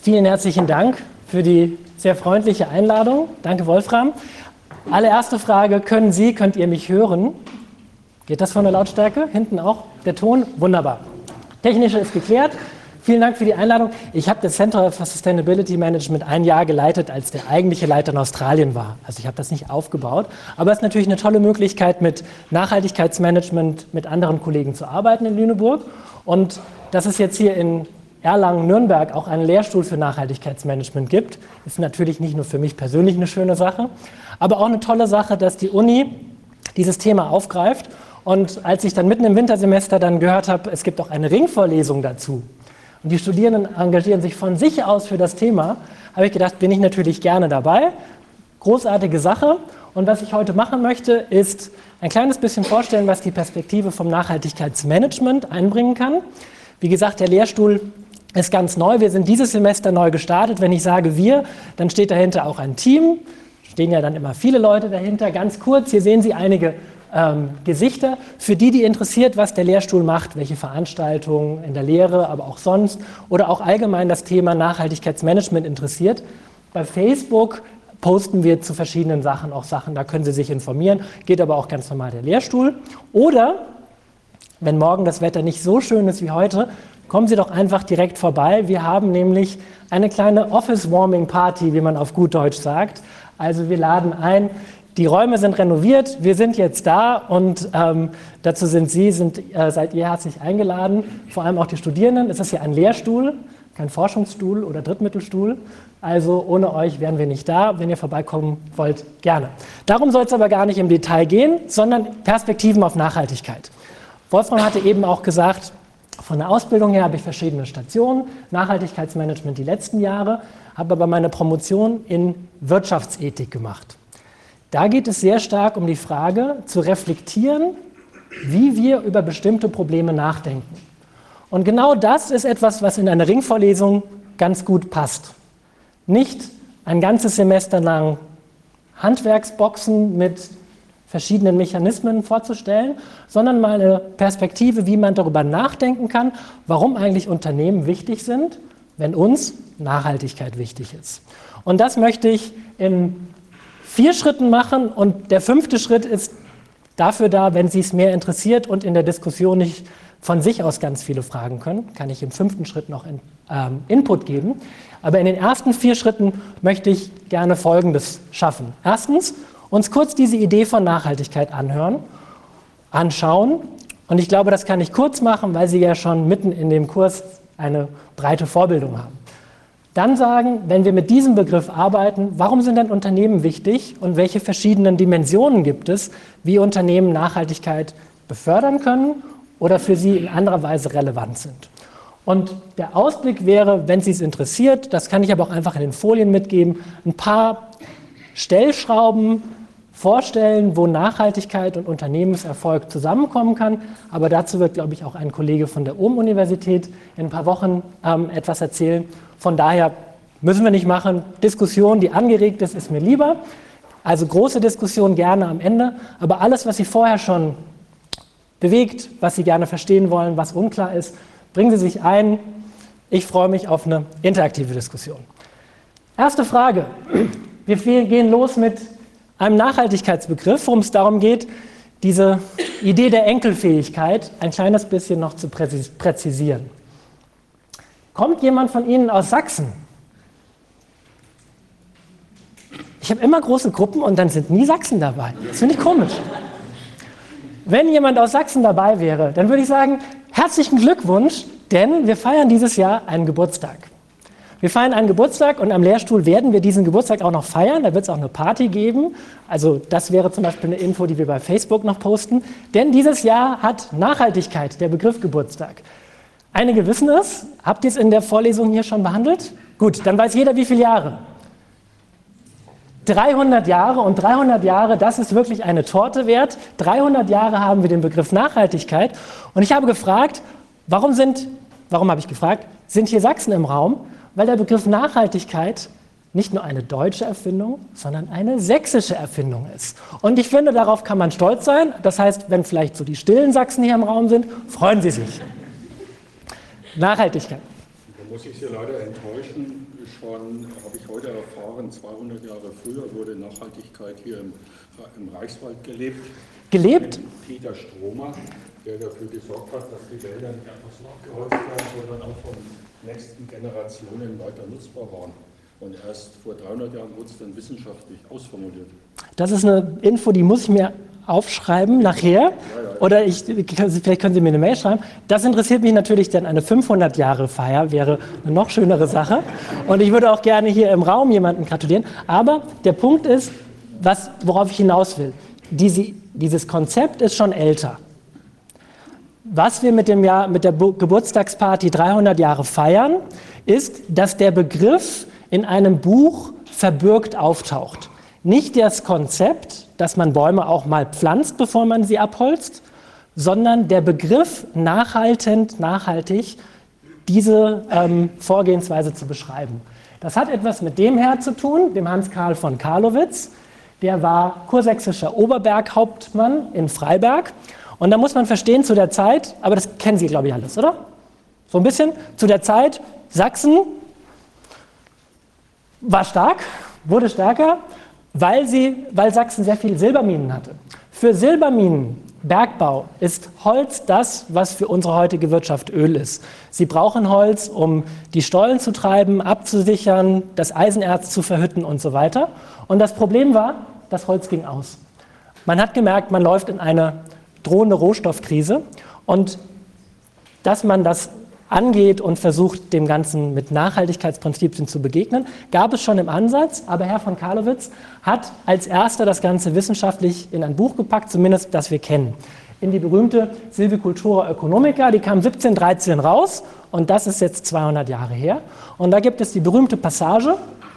Vielen herzlichen Dank für die sehr freundliche Einladung. Danke, Wolfram. Allererste Frage, könnt ihr mich hören? Geht das von der Lautstärke? Hinten auch der Ton? Wunderbar. Technische ist geklärt. Vielen Dank für die Einladung. Ich habe das Center for Sustainability Management ein Jahr geleitet, als der eigentliche Leiter in Australien war. Also ich habe das nicht aufgebaut. Aber es ist natürlich eine tolle Möglichkeit, mit Nachhaltigkeitsmanagement mit anderen Kollegen zu arbeiten in Lüneburg. Und dass es jetzt hier in Erlangen-Nürnberg auch einen Lehrstuhl für Nachhaltigkeitsmanagement gibt, ist natürlich nicht nur für mich persönlich eine schöne Sache, aber auch eine tolle Sache, dass die Uni dieses Thema aufgreift. Und als ich dann mitten im Wintersemester dann gehört habe, es gibt auch eine Ringvorlesung dazu und die Studierenden engagieren sich von sich aus für das Thema, habe ich gedacht, bin ich natürlich gerne dabei. Großartige Sache. Und was ich heute machen möchte, ist ein kleines bisschen vorstellen, was die Perspektive vom Nachhaltigkeitsmanagement einbringen kann. Wie gesagt, der Lehrstuhl ist ganz neu. Wir sind dieses Semester neu gestartet. Wenn ich sage wir, dann steht dahinter auch ein Team. Stehen ja dann immer viele Leute dahinter. Ganz kurz, hier sehen Sie einige Gesichter. Für die interessiert, was der Lehrstuhl macht, welche Veranstaltungen in der Lehre, aber auch sonst oder auch allgemein das Thema Nachhaltigkeitsmanagement interessiert. Bei Facebook posten wir zu verschiedenen Sachen auch Sachen, da können Sie sich informieren. Geht aber auch ganz normal der Lehrstuhl. Oder wenn morgen das Wetter nicht so schön ist wie heute, kommen Sie doch einfach direkt vorbei. Wir haben nämlich eine kleine Office-Warming-Party, wie man auf gut Deutsch sagt. Also wir laden ein, die Räume sind renoviert, wir sind jetzt da und dazu seid ihr herzlich eingeladen, vor allem auch die Studierenden. Es ist ja ein Lehrstuhl, kein Forschungsstuhl oder Drittmittelstuhl. Also ohne euch wären wir nicht da. Wenn ihr vorbeikommen wollt, gerne. Darum soll es aber gar nicht im Detail gehen, sondern Perspektiven auf Nachhaltigkeit. Wolfram hatte eben auch gesagt, von der Ausbildung her habe ich verschiedene Stationen, Nachhaltigkeitsmanagement die letzten Jahre, habe aber meine Promotion in Wirtschaftsethik gemacht. Da geht es sehr stark um die Frage, zu reflektieren, wie wir über bestimmte Probleme nachdenken. Und genau das ist etwas, was in einer Ringvorlesung ganz gut passt. Nicht ein ganzes Semester lang Handwerksboxen mit verschiedenen Mechanismen vorzustellen, sondern mal eine Perspektive, wie man darüber nachdenken kann, warum eigentlich Unternehmen wichtig sind, wenn uns Nachhaltigkeit wichtig ist. Und das möchte ich in 4 Schritten machen und der 5. Schritt ist dafür da, wenn Sie es mehr interessiert und in der Diskussion nicht von sich aus ganz viele fragen können, kann ich im 5. Schritt noch Input geben. Aber in den ersten 4 Schritten möchte ich gerne Folgendes schaffen. Erstens, uns kurz diese Idee von Nachhaltigkeit anschauen. Und ich glaube, das kann ich kurz machen, weil Sie ja schon mitten in dem Kurs eine breite Vorbildung haben. Dann sagen, wenn wir mit diesem Begriff arbeiten, warum sind denn Unternehmen wichtig und welche verschiedenen Dimensionen gibt es, wie Unternehmen Nachhaltigkeit befördern können oder für sie in anderer Weise relevant sind. Und der Ausblick wäre, wenn Sie es interessiert, das kann ich aber auch einfach in den Folien mitgeben, ein paar Stellschrauben vorstellen, wo Nachhaltigkeit und Unternehmenserfolg zusammenkommen kann. Aber dazu wird, glaube ich, auch ein Kollege von der Ohm-Universität in ein paar Wochen etwas erzählen. Von daher müssen wir nicht machen. Diskussion, die angeregt ist mir lieber. Also große Diskussion gerne am Ende. Aber alles, was Sie vorher schon bewegt, was Sie gerne verstehen wollen, was unklar ist, bringen Sie sich ein. Ich freue mich auf eine interaktive Diskussion. Erste Frage. Wir gehen los mit einem Nachhaltigkeitsbegriff, worum es darum geht, diese Idee der Enkelfähigkeit ein kleines bisschen noch zu präzisieren. Kommt jemand von Ihnen aus Sachsen? Ich habe immer große Gruppen und dann sind nie Sachsen dabei. Das finde ich komisch. Wenn jemand aus Sachsen dabei wäre, dann würde ich sagen, herzlichen Glückwunsch, denn wir feiern dieses Jahr einen Geburtstag. Wir feiern einen Geburtstag und am Lehrstuhl werden wir diesen Geburtstag auch noch feiern. Da wird es auch eine Party geben. Also das wäre zum Beispiel eine Info, die wir bei Facebook noch posten. Denn dieses Jahr hat Nachhaltigkeit, der Begriff Geburtstag. Einige wissen es. Habt ihr es in der Vorlesung hier schon behandelt? Gut, dann weiß jeder, wie viele Jahre. 300 Jahre und 300 Jahre, das ist wirklich eine Torte wert. 300 Jahre haben wir den Begriff Nachhaltigkeit. Und ich habe gefragt, warum sind hier Sachsen im Raum? Weil der Begriff Nachhaltigkeit nicht nur eine deutsche Erfindung, sondern eine sächsische Erfindung ist. Und ich finde, darauf kann man stolz sein. Das heißt, wenn vielleicht so die stillen Sachsen hier im Raum sind, freuen Sie sich. Nachhaltigkeit. muss ich Sie leider enttäuschen. Schon habe ich heute erfahren, 200 Jahre früher wurde Nachhaltigkeit hier im Reichswald gelebt. Gelebt? Peter Stromer, der dafür gesorgt hat, dass die Wälder nicht einfach so abgeholzt werden, sondern auch von nächsten Generationen weiter nutzbar waren. Und erst vor 300 Jahren wurde es dann wissenschaftlich ausformuliert. Das ist eine Info, die muss ich mir aufschreiben nachher. Oder vielleicht können Sie mir eine Mail schreiben. Das interessiert mich natürlich, denn eine 500-Jahre-Feier wäre eine noch schönere Sache. Und ich würde auch gerne hier im Raum jemanden gratulieren. Aber der Punkt ist, worauf ich hinaus will. Dieses Konzept ist schon älter. Was wir mit der Geburtstagsparty 300 Jahre feiern, ist, dass der Begriff in einem Buch verbürgt auftaucht. Nicht das Konzept, dass man Bäume auch mal pflanzt, bevor man sie abholzt, sondern der Begriff nachhaltig diese Vorgehensweise zu beschreiben. Das hat etwas mit dem Herr zu tun, dem Hans Karl von Carlowitz. Der war kursächsischer Oberberghauptmann in Freiberg. Und da muss man verstehen, zu der Zeit, aber das kennen Sie, glaube ich, alles, oder? So ein bisschen. Zu der Zeit, Sachsen war stark, wurde stärker, weil Sachsen sehr viele Silberminen hatte. Für Silberminenbergbau ist Holz das, was für unsere heutige Wirtschaft Öl ist. Sie brauchen Holz, um die Stollen zu treiben, abzusichern, das Eisenerz zu verhütten und so weiter. Und das Problem war, das Holz ging aus. Man hat gemerkt, man läuft in eine drohende Rohstoffkrise und dass man das angeht und versucht, dem Ganzen mit Nachhaltigkeitsprinzipien zu begegnen, gab es schon im Ansatz, aber Herr von Carlowitz hat als erster das Ganze wissenschaftlich in ein Buch gepackt, zumindest das wir kennen, in die berühmte Silvicultura Economica, die kam 1713 raus und das ist jetzt 200 Jahre her. Und da gibt es die berühmte Passage,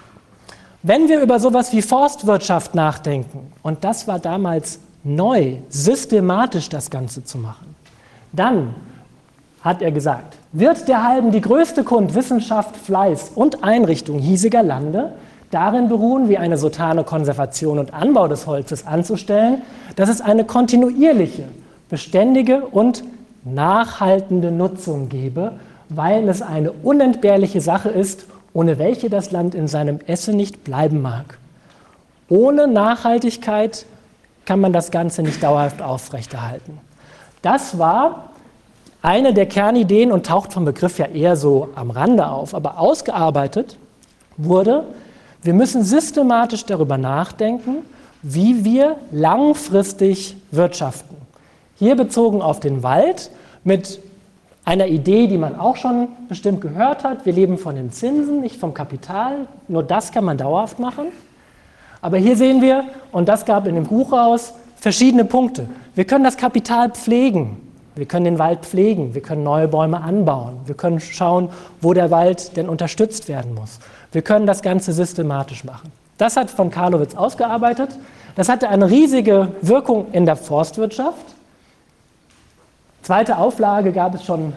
wenn wir über sowas wie Forstwirtschaft nachdenken, und das war damals neu, systematisch das Ganze zu machen, dann, hat er gesagt, wird derhalben die größte Kunst, Wissenschaft, Fleiß und Einrichtung hiesiger Lande darin beruhen, wie eine sotane Konservation und Anbau des Holzes anzustellen, dass es eine kontinuierliche, beständige und nachhaltende Nutzung gebe, weil es eine unentbehrliche Sache ist, ohne welche das Land in seinem Esse nicht bleiben mag. Ohne Nachhaltigkeit kann man das Ganze nicht dauerhaft aufrechterhalten. Das war eine der Kernideen und taucht vom Begriff ja eher so am Rande auf, aber ausgearbeitet wurde, wir müssen systematisch darüber nachdenken, wie wir langfristig wirtschaften. Hier bezogen auf den Wald mit einer Idee, die man auch schon bestimmt gehört hat, wir leben von den Zinsen, nicht vom Kapital, nur das kann man dauerhaft machen. Aber hier sehen wir, und das gab in dem Buch raus, verschiedene Punkte. Wir können das Kapital pflegen. Wir können den Wald pflegen, wir können neue Bäume anbauen, wir können schauen, wo der Wald denn unterstützt werden muss. Wir können das Ganze systematisch machen. Das hat von Carlowitz ausgearbeitet. Das hatte eine riesige Wirkung in der Forstwirtschaft. Zweite Auflage gab es schon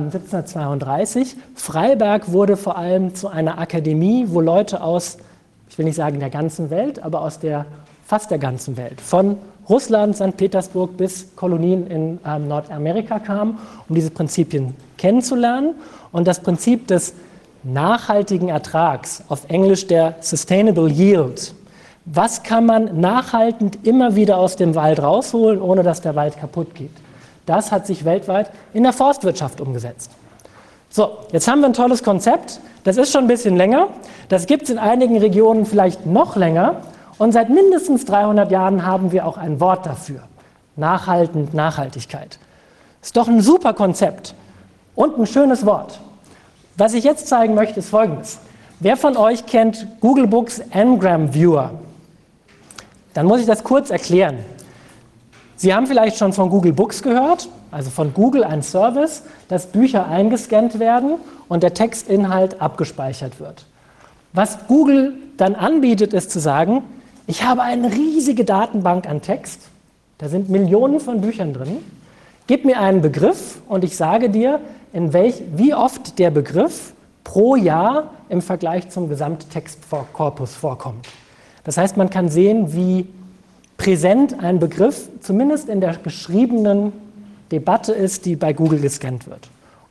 1732. Freiberg wurde vor allem zu einer Akademie, wo Leute aus, ich will nicht sagen der ganzen Welt, aber aus fast der ganzen Welt, von Russland, St. Petersburg bis Kolonien in Nordamerika kamen, um diese Prinzipien kennenzulernen. Und das Prinzip des nachhaltigen Ertrags, auf Englisch der Sustainable Yield, was kann man nachhaltend immer wieder aus dem Wald rausholen, ohne dass der Wald kaputt geht? Das hat sich weltweit in der Forstwirtschaft umgesetzt. So, jetzt haben wir ein tolles Konzept. Das ist schon ein bisschen länger. Das gibt es in einigen Regionen vielleicht noch länger. Und seit mindestens 300 Jahren haben wir auch ein Wort dafür. Nachhaltigkeit. Ist doch ein super Konzept und ein schönes Wort. Was ich jetzt zeigen möchte, ist Folgendes. Wer von euch kennt Google Books Ngram Viewer? Dann muss ich das kurz erklären. Sie haben vielleicht schon von Google Books gehört, also von Google ein Service, dass Bücher eingescannt werden und der Textinhalt abgespeichert wird. Was Google dann anbietet, ist zu sagen, ich habe eine riesige Datenbank an Text, da sind Millionen von Büchern drin, gib mir einen Begriff und ich sage dir, wie oft der Begriff pro Jahr im Vergleich zum Gesamttextkorpus vorkommt. Das heißt, man kann sehen, wie präsent ein Begriff zumindest in der geschriebenen Debatte ist, die bei Google gescannt wird.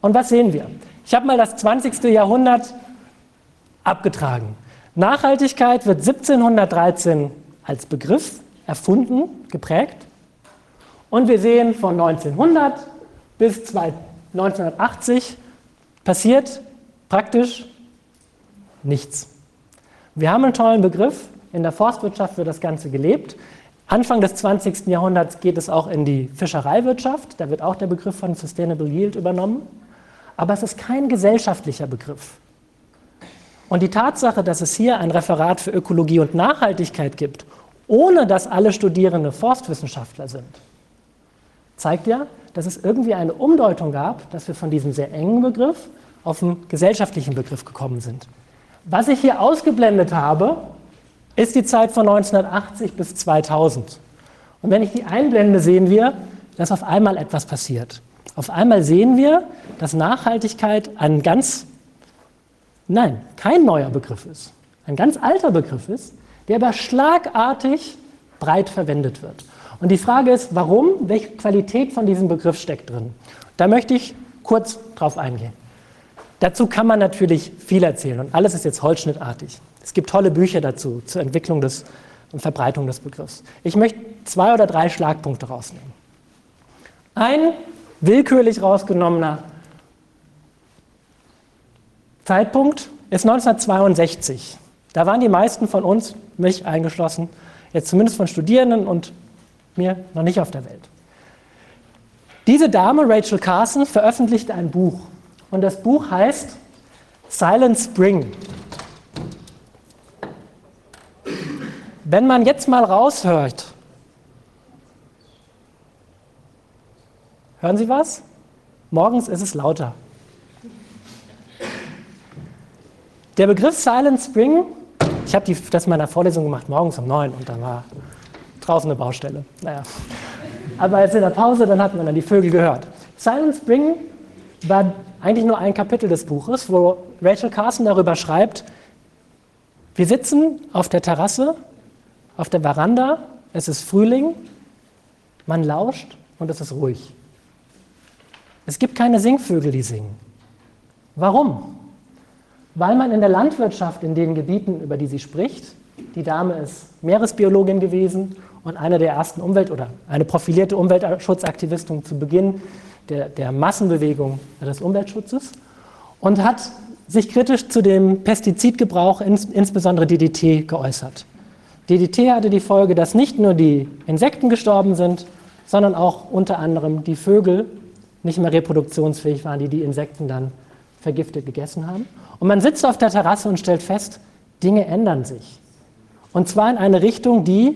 Und was sehen wir? Ich habe mal das 20. Jahrhundert abgetragen. Nachhaltigkeit wird 1713 als Begriff erfunden, geprägt. Und wir sehen von 1900 bis 1980 passiert praktisch nichts. Wir haben einen tollen Begriff, in der Forstwirtschaft wird das Ganze gelebt. Anfang des 20. Jahrhunderts geht es auch in die Fischereiwirtschaft, da wird auch der Begriff von Sustainable Yield übernommen. Aber es ist kein gesellschaftlicher Begriff. Und die Tatsache, dass es hier ein Referat für Ökologie und Nachhaltigkeit gibt, ohne dass alle Studierende Forstwissenschaftler sind, zeigt ja, dass es irgendwie eine Umdeutung gab, dass wir von diesem sehr engen Begriff auf einen gesellschaftlichen Begriff gekommen sind. Was ich hier ausgeblendet habe, ist die Zeit von 1980 bis 2000. Und wenn ich die einblende, sehen wir, dass auf einmal etwas passiert. Auf einmal sehen wir, dass Nachhaltigkeit kein neuer Begriff ist, ein ganz alter Begriff ist, der aber schlagartig breit verwendet wird. Und die Frage ist, warum, welche Qualität von diesem Begriff steckt drin? Da möchte ich kurz drauf eingehen. Dazu kann man natürlich viel erzählen und alles ist jetzt holzschnittartig. Es gibt tolle Bücher dazu, zur Entwicklung und Verbreitung des Begriffs. Ich möchte 2 oder 3 Schlagpunkte rausnehmen. Ein willkürlich rausgenommener Zeitpunkt ist 1962. Da waren die meisten von uns, mich eingeschlossen, jetzt zumindest von Studierenden und mir noch nicht auf der Welt. Diese Dame, Rachel Carson, veröffentlichte ein Buch. Und das Buch heißt Silent Spring. Wenn man jetzt mal raushört, hören Sie was? Morgens ist es lauter. Der Begriff Silent Spring, ich habe das in meiner Vorlesung gemacht, morgens um 9 und dann war draußen eine Baustelle. Naja. Aber jetzt in der Pause, dann hat man dann die Vögel gehört. Silent Spring war eigentlich nur ein Kapitel des Buches, wo Rachel Carson darüber schreibt, wir sitzen auf der Terrasse, auf der Veranda, es ist Frühling, man lauscht und es ist ruhig. Es gibt keine Singvögel, die singen. Warum? Weil man in der Landwirtschaft in den Gebieten, über die sie spricht, die Dame ist Meeresbiologin gewesen und eine der ersten eine profilierte Umweltschutzaktivistin zu Beginn der Massenbewegung des Umweltschutzes und hat sich kritisch zu dem Pestizidgebrauch, insbesondere DDT, geäußert. DDT hatte die Folge, dass nicht nur die Insekten gestorben sind, sondern auch unter anderem die Vögel nicht mehr reproduktionsfähig waren, die Insekten dann vergiftet gegessen haben. Und man sitzt auf der Terrasse und stellt fest, Dinge ändern sich. Und zwar in eine Richtung, die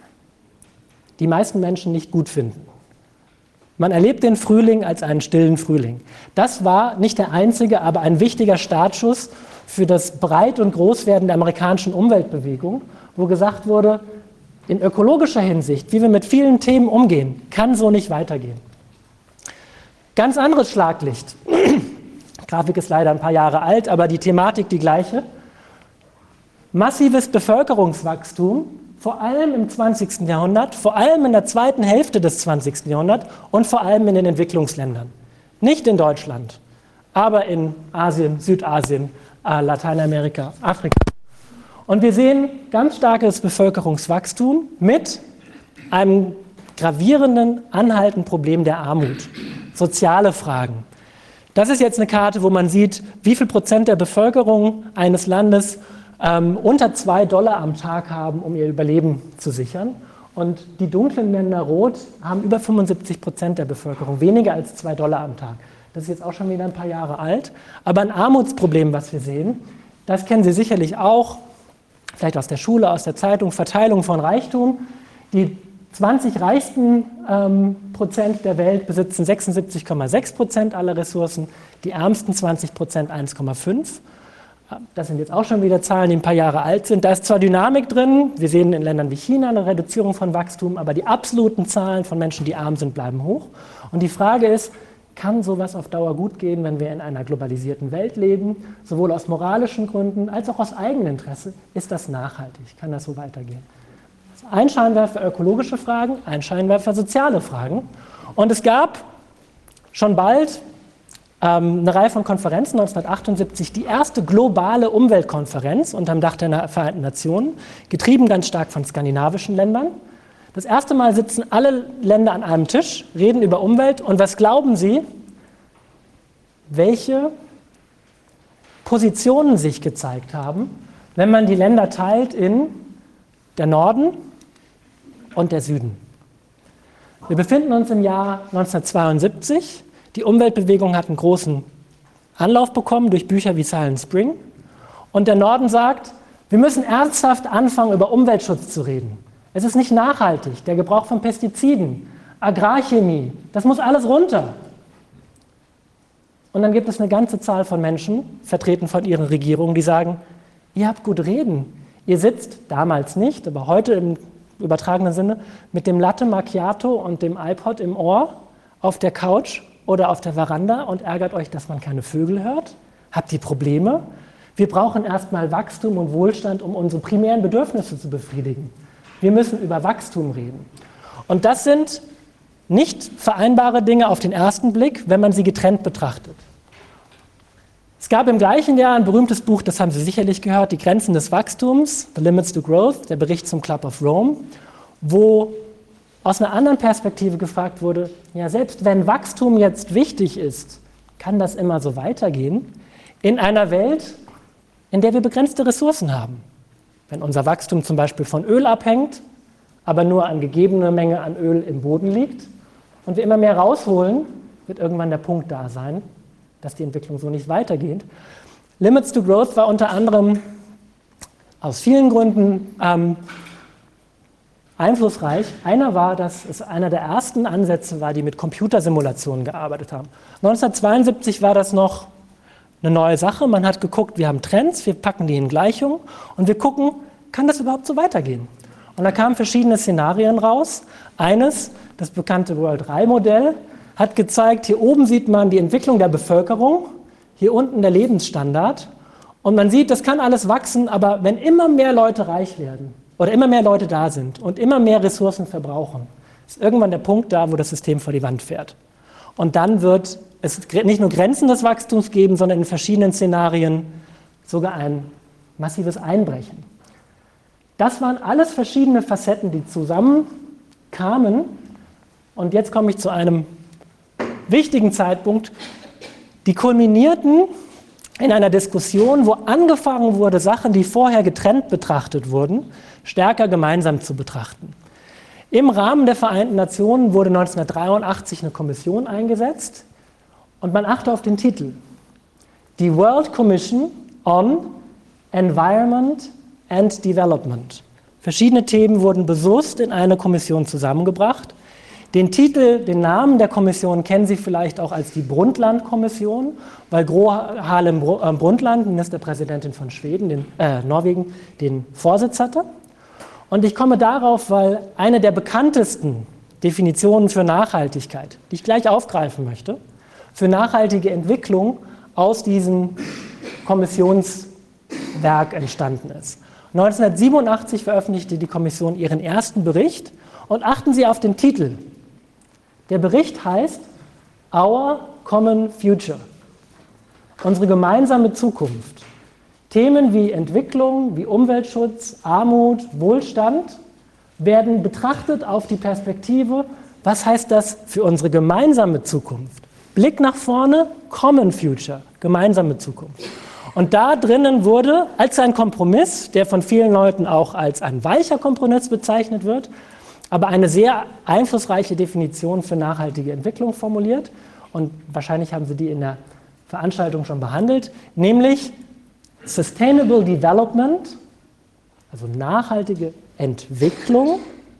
die meisten Menschen nicht gut finden. Man erlebt den Frühling als einen stillen Frühling. Das war nicht der einzige, aber ein wichtiger Startschuss für das Breit- und Großwerden der amerikanischen Umweltbewegung, wo gesagt wurde, in ökologischer Hinsicht, wie wir mit vielen Themen umgehen, kann so nicht weitergehen. Ganz anderes Schlaglicht. Die Grafik ist leider ein paar Jahre alt, aber die Thematik die gleiche. Massives Bevölkerungswachstum, vor allem im 20. Jahrhundert, vor allem in der zweiten Hälfte des 20. Jahrhunderts und vor allem in den Entwicklungsländern. Nicht in Deutschland, aber in Asien, Südasien, Lateinamerika, Afrika. Und wir sehen ganz starkes Bevölkerungswachstum mit einem gravierenden, anhaltenden Problem der Armut. Soziale Fragen. Das ist jetzt eine Karte, wo man sieht, wie viel Prozent der Bevölkerung eines Landes unter $2 am Tag haben, um ihr Überleben zu sichern. Und die dunklen Länder rot haben über 75% der Bevölkerung, weniger als $2 am Tag. Das ist jetzt auch schon wieder ein paar Jahre alt. Aber ein Armutsproblem, was wir sehen, das kennen Sie sicherlich auch, vielleicht aus der Schule, aus der Zeitung, Verteilung von Reichtum. Die 20 reichsten Prozent der Welt besitzen 76,6% aller Ressourcen, die ärmsten 20% 1,5%. Das sind jetzt auch schon wieder Zahlen, die ein paar Jahre alt sind. Da ist zwar Dynamik drin, wir sehen in Ländern wie China eine Reduzierung von Wachstum, aber die absoluten Zahlen von Menschen, die arm sind, bleiben hoch. Und die Frage ist, kann sowas auf Dauer gut gehen, wenn wir in einer globalisierten Welt leben? Sowohl aus moralischen Gründen als auch aus Eigeninteresse. Ist das nachhaltig? Kann das so weitergehen? Ein Scheinwerfer ökologische Fragen, ein Scheinwerfer soziale Fragen. Und es gab schon bald eine Reihe von Konferenzen, 1978 die erste globale Umweltkonferenz unterm Dach der Vereinten Nationen, getrieben ganz stark von skandinavischen Ländern. Das erste Mal sitzen alle Länder an einem Tisch, reden über Umwelt und was glauben Sie, welche Positionen sich gezeigt haben, wenn man die Länder teilt in der Norden und der Süden. Wir befinden uns im Jahr 1972. Die Umweltbewegung hat einen großen Anlauf bekommen durch Bücher wie Silent Spring. Und der Norden sagt, wir müssen ernsthaft anfangen, über Umweltschutz zu reden. Es ist nicht nachhaltig. Der Gebrauch von Pestiziden, Agrarchemie, das muss alles runter. Und dann gibt es eine ganze Zahl von Menschen, vertreten von ihren Regierungen, die sagen, ihr habt gut reden. Ihr sitzt, damals nicht, aber heute im übertragenen Sinne, mit dem Latte Macchiato und dem iPod im Ohr auf der Couch oder auf der Veranda und ärgert euch, dass man keine Vögel hört? Habt ihr Probleme? Wir brauchen erstmal Wachstum und Wohlstand, um unsere primären Bedürfnisse zu befriedigen. Wir müssen über Wachstum reden. Und das sind nicht vereinbare Dinge auf den ersten Blick, wenn man sie getrennt betrachtet. Es gab im gleichen Jahr ein berühmtes Buch, das haben Sie sicherlich gehört, Die Grenzen des Wachstums, The Limits to Growth, der Bericht zum Club of Rome, wo aus einer anderen Perspektive gefragt wurde, ja, selbst wenn Wachstum jetzt wichtig ist, kann das immer so weitergehen in einer Welt, in der wir begrenzte Ressourcen haben. Wenn unser Wachstum zum Beispiel von Öl abhängt, aber nur eine gegebene Menge an Öl im Boden liegt und wir immer mehr rausholen, wird irgendwann der Punkt da sein, dass die Entwicklung so nicht weitergeht. Limits to Growth war unter anderem aus vielen Gründen einflussreich. Einer war, dass es einer der ersten Ansätze war, die mit Computersimulationen gearbeitet haben. 1972 war das noch eine neue Sache. Man hat geguckt, wir haben Trends, wir packen die in Gleichungen und wir gucken, kann das überhaupt so weitergehen? Und da kamen verschiedene Szenarien raus. Eines, das bekannte World-3-Modell, hat gezeigt, hier oben sieht man die Entwicklung der Bevölkerung, hier unten der Lebensstandard. Und man sieht, das kann alles wachsen, aber wenn immer mehr Leute reich werden oder immer mehr Leute da sind und immer mehr Ressourcen verbrauchen, ist irgendwann der Punkt da, wo das System vor die Wand fährt. Und dann wird es nicht nur Grenzen des Wachstums geben, sondern in verschiedenen Szenarien sogar ein massives Einbrechen. Das waren alles verschiedene Facetten, die zusammenkamen. Und jetzt komme ich zu einem wichtigen Zeitpunkt. Die kulminierten in einer Diskussion, wo angefangen wurde, Sachen, die vorher getrennt betrachtet wurden, stärker gemeinsam zu betrachten. Im Rahmen der Vereinten Nationen wurde 1983 eine Kommission eingesetzt und man achte auf den Titel. Die World Commission on Environment and Development. Verschiedene Themen wurden bewusst in eine Kommission zusammengebracht. Den Titel, den Namen der Kommission kennen Sie vielleicht auch als die Brundtland-Kommission, weil Gro Harlem Brundtland, Ministerpräsidentin von Norwegen, den Vorsitz hatte. Und ich komme darauf, weil eine der bekanntesten Definitionen für Nachhaltigkeit, die ich gleich aufgreifen möchte, für nachhaltige Entwicklung aus diesem Kommissionswerk entstanden ist. 1987 veröffentlichte die Kommission ihren ersten Bericht und achten Sie auf den Titel. Der Bericht heißt Our Common Future, unsere gemeinsame Zukunft. Themen wie Entwicklung, wie Umweltschutz, Armut, Wohlstand werden betrachtet auf die Perspektive, was heißt das für unsere gemeinsame Zukunft? Blick nach vorne, Common Future, gemeinsame Zukunft. Und da drinnen wurde, als ein Kompromiss, der von vielen Leuten auch als ein weicher Kompromiss bezeichnet wird, aber eine sehr einflussreiche Definition für nachhaltige Entwicklung formuliert. Und wahrscheinlich haben Sie die in der Veranstaltung schon behandelt, nämlich Sustainable Development, also nachhaltige Entwicklung,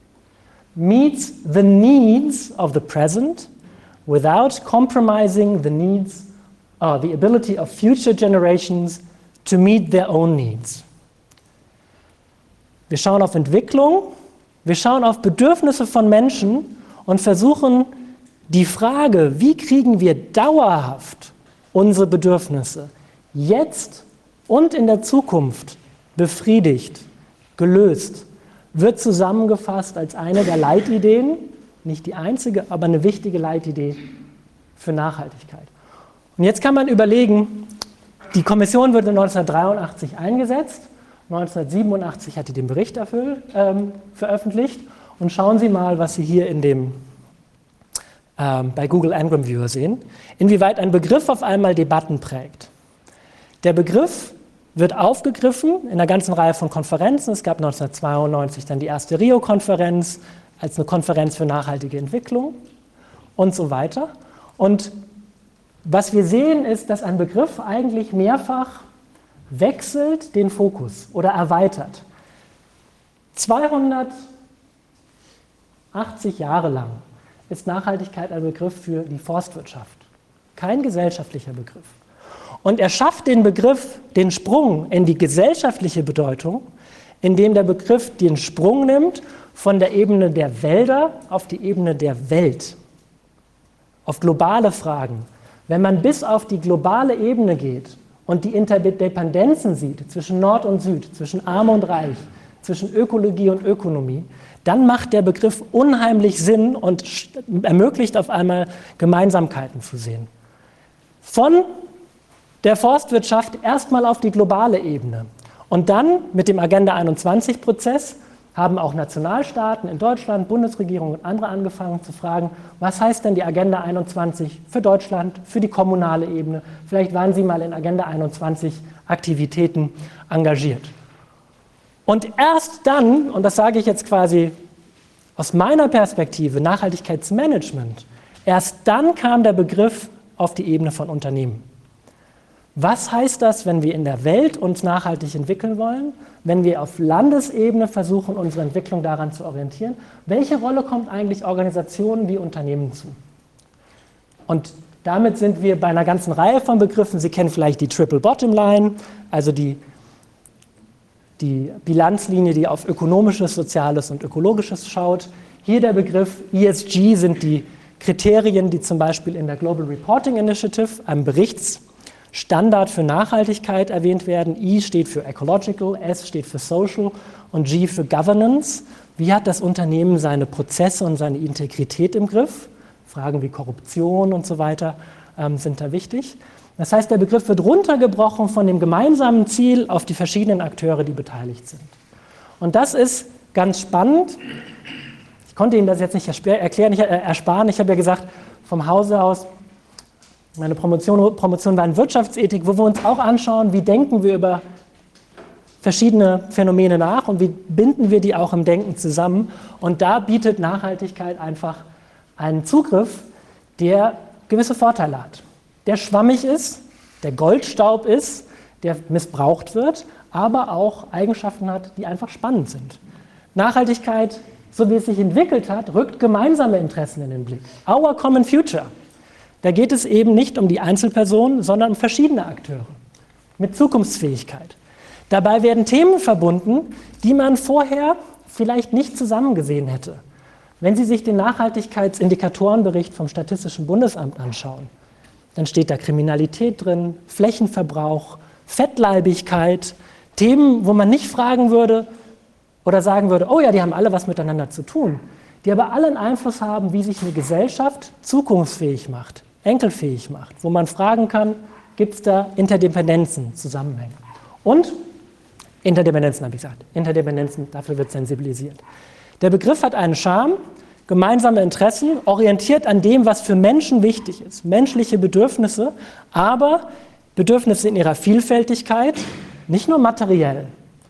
meets the needs of the present without compromising the needs the ability of future generations to meet their own needs. Wir schauen auf Entwicklung, wir schauen auf Bedürfnisse von Menschen und versuchen die Frage, wie kriegen wir dauerhaft unsere Bedürfnisse jetzt und in der Zukunft befriedigt, gelöst, wird zusammengefasst als eine der Leitideen, nicht die einzige, aber eine wichtige Leitidee für Nachhaltigkeit. Und jetzt kann man überlegen, die Kommission wurde 1983 eingesetzt, 1987 hat die den Bericht veröffentlicht und schauen Sie mal, was Sie hier in dem, bei Google Ngram Viewer sehen, inwieweit ein Begriff auf einmal Debatten prägt. Der Begriff wird aufgegriffen in einer ganzen Reihe von Konferenzen. Es gab 1992 dann die erste Rio-Konferenz als eine Konferenz für nachhaltige Entwicklung und so weiter. Und was wir sehen, ist, dass ein Begriff eigentlich mehrfach wechselt den Fokus oder erweitert. 280 Jahre lang ist Nachhaltigkeit ein Begriff für die Forstwirtschaft, kein gesellschaftlicher Begriff. Und er schafft den Begriff, den Sprung in die gesellschaftliche Bedeutung, indem der Begriff den Sprung nimmt von der Ebene der Wälder auf die Ebene der Welt, auf globale Fragen. Wenn man bis auf die globale Ebene geht und die Interdependenzen sieht zwischen Nord und Süd, zwischen Arm und Reich, zwischen Ökologie und Ökonomie, dann macht der Begriff unheimlich Sinn und ermöglicht auf einmal Gemeinsamkeiten zu sehen. Von der Forstwirtschaft erstmal auf die globale Ebene. Und dann mit dem Agenda 21-Prozess haben auch Nationalstaaten in Deutschland, Bundesregierung und andere angefangen zu fragen, was heißt denn die Agenda 21 für Deutschland, für die kommunale Ebene? Vielleicht waren Sie mal in Agenda 21 Aktivitäten engagiert. Und erst dann, und das sage ich jetzt quasi aus meiner Perspektive, Nachhaltigkeitsmanagement, erst dann kam der Begriff auf die Ebene von Unternehmen. Was heißt das, wenn wir in der Welt uns nachhaltig entwickeln wollen, wenn wir auf Landesebene versuchen, unsere Entwicklung daran zu orientieren? Welche Rolle kommt eigentlich Organisationen wie Unternehmen zu? Und damit sind wir bei einer ganzen Reihe von Begriffen. Sie kennen vielleicht die Triple Bottom Line, also die Bilanzlinie, die auf Ökonomisches, Soziales und Ökologisches schaut. Hier der Begriff ESG sind die Kriterien, die zum Beispiel in der Global Reporting Initiative, einem Berichtsstandard für Nachhaltigkeit erwähnt werden. I steht für Ecological, S steht für Social und G für Governance. Wie hat das Unternehmen seine Prozesse und seine Integrität im Griff? Fragen wie Korruption und so weiter sind da wichtig. Das heißt, der Begriff wird runtergebrochen von dem gemeinsamen Ziel auf die verschiedenen Akteure, die beteiligt sind. Und das ist ganz spannend. Ich konnte Ihnen das jetzt nicht ersparen. Ich habe ja gesagt, vom Hause aus, meine Promotion war in Wirtschaftsethik, wo wir uns auch anschauen, wie denken wir über verschiedene Phänomene nach und wie binden wir die auch im Denken zusammen. Und da bietet Nachhaltigkeit einfach einen Zugriff, der gewisse Vorteile hat. Der schwammig ist, der Goldstaub ist, der missbraucht wird, aber auch Eigenschaften hat, die einfach spannend sind. Nachhaltigkeit, so wie es sich entwickelt hat, rückt gemeinsame Interessen in den Blick. Our common future. Da geht es eben nicht um die Einzelperson, sondern um verschiedene Akteure mit Zukunftsfähigkeit. Dabei werden Themen verbunden, die man vorher vielleicht nicht zusammen gesehen hätte. Wenn Sie sich den Nachhaltigkeitsindikatorenbericht vom Statistischen Bundesamt anschauen, dann steht da Kriminalität drin, Flächenverbrauch, Fettleibigkeit, Themen, wo man nicht fragen würde oder sagen würde, oh ja, die haben alle was miteinander zu tun, die aber alle einen Einfluss haben, wie sich eine Gesellschaft zukunftsfähig macht, enkelfähig macht, wo man fragen kann, gibt es da Interdependenzen, Zusammenhänge. Und Interdependenzen, habe ich gesagt, Interdependenzen, dafür wird sensibilisiert. Der Begriff hat einen Charme, gemeinsame Interessen, orientiert an dem, was für Menschen wichtig ist, menschliche Bedürfnisse, aber Bedürfnisse in ihrer Vielfältigkeit, nicht nur materiell.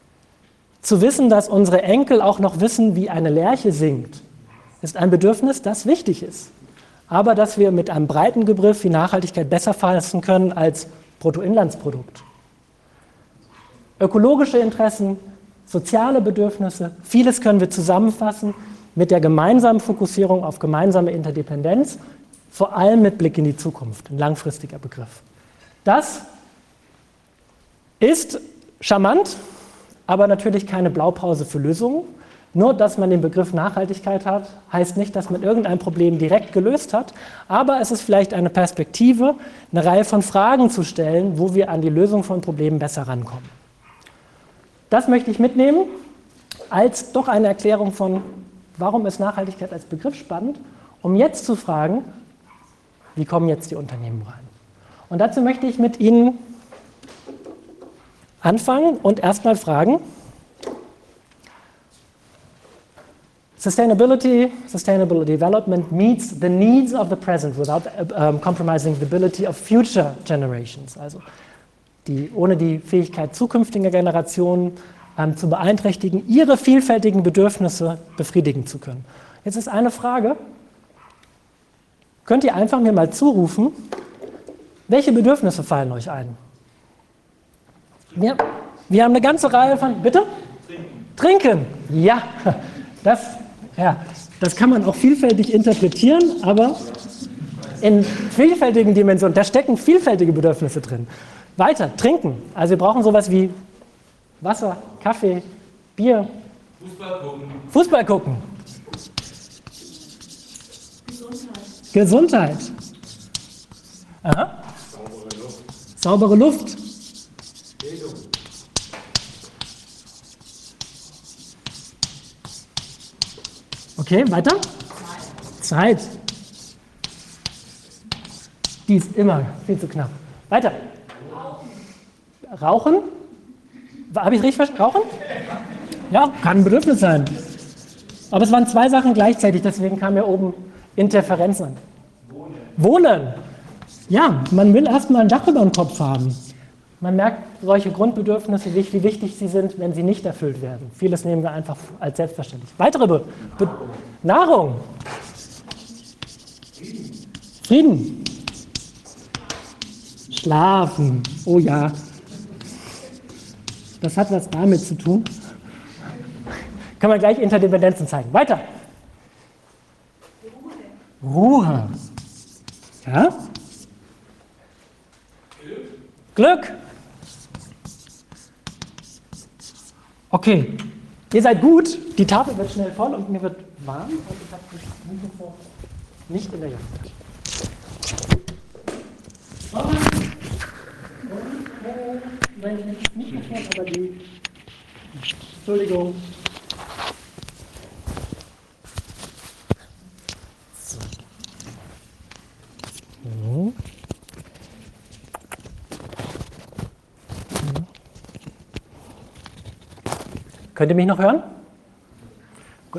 Zu wissen, dass unsere Enkel auch noch wissen, wie eine Lerche singt, ist ein Bedürfnis, das wichtig ist. Aber dass wir mit einem breiten Begriff wie Nachhaltigkeit besser fassen können als Bruttoinlandsprodukt. Ökologische Interessen, soziale Bedürfnisse, vieles können wir zusammenfassen mit der gemeinsamen Fokussierung auf gemeinsame Interdependenz, vor allem mit Blick in die Zukunft, ein langfristiger Begriff. Das ist charmant, aber natürlich keine Blaupause für Lösungen. Nur, dass man den Begriff Nachhaltigkeit hat, heißt nicht, dass man irgendein Problem direkt gelöst hat, aber es ist vielleicht eine Perspektive, eine Reihe von Fragen zu stellen, wo wir an die Lösung von Problemen besser rankommen. Das möchte ich mitnehmen als doch eine Erklärung von, warum ist Nachhaltigkeit als Begriff spannend, um jetzt zu fragen, wie kommen jetzt die Unternehmen rein? Und dazu möchte ich mit Ihnen anfangen und erstmal fragen, Sustainable development meets the needs of the present without compromising the ability of future generations. Also ohne die Fähigkeit zukünftiger Generationen zu beeinträchtigen, ihre vielfältigen Bedürfnisse befriedigen zu können. Jetzt ist eine Frage, könnt ihr einfach mir mal zurufen, welche Bedürfnisse fallen euch ein? Wir haben eine ganze Reihe von, bitte? Trinken. Ja, das kann man auch vielfältig interpretieren, aber in vielfältigen Dimensionen, da stecken vielfältige Bedürfnisse drin. Weiter, trinken. Also wir brauchen sowas wie Wasser, Kaffee, Bier. Fußball gucken. Gesundheit. Aha. Saubere Luft. Bildung. Okay, weiter. Zeit. Die ist immer viel zu knapp. Weiter. Rauchen. Habe ich richtig verstanden? Rauchen? Ja, kann ein Bedürfnis sein. Aber es waren zwei Sachen gleichzeitig, deswegen kam ja oben Interferenz an. Wohnen. Ja, man will erstmal ein Dach über dem Kopf haben. Man merkt solche Grundbedürfnisse, wie wichtig sie sind, wenn sie nicht erfüllt werden. Vieles nehmen wir einfach als selbstverständlich. Weitere Nahrung. Frieden. Schlafen. Oh ja. Das hat was damit zu tun. Kann man gleich Interdependenzen zeigen. Weiter. Ruhe. Ja? Glück. Okay, ihr seid gut. Die Tafel wird schnell voll und mir wird warm. Und ich habe das Mikrofon nicht in der Jacke. Nicht sofort, aber die. Entschuldigung. So. Könnt ihr mich noch hören? Gut.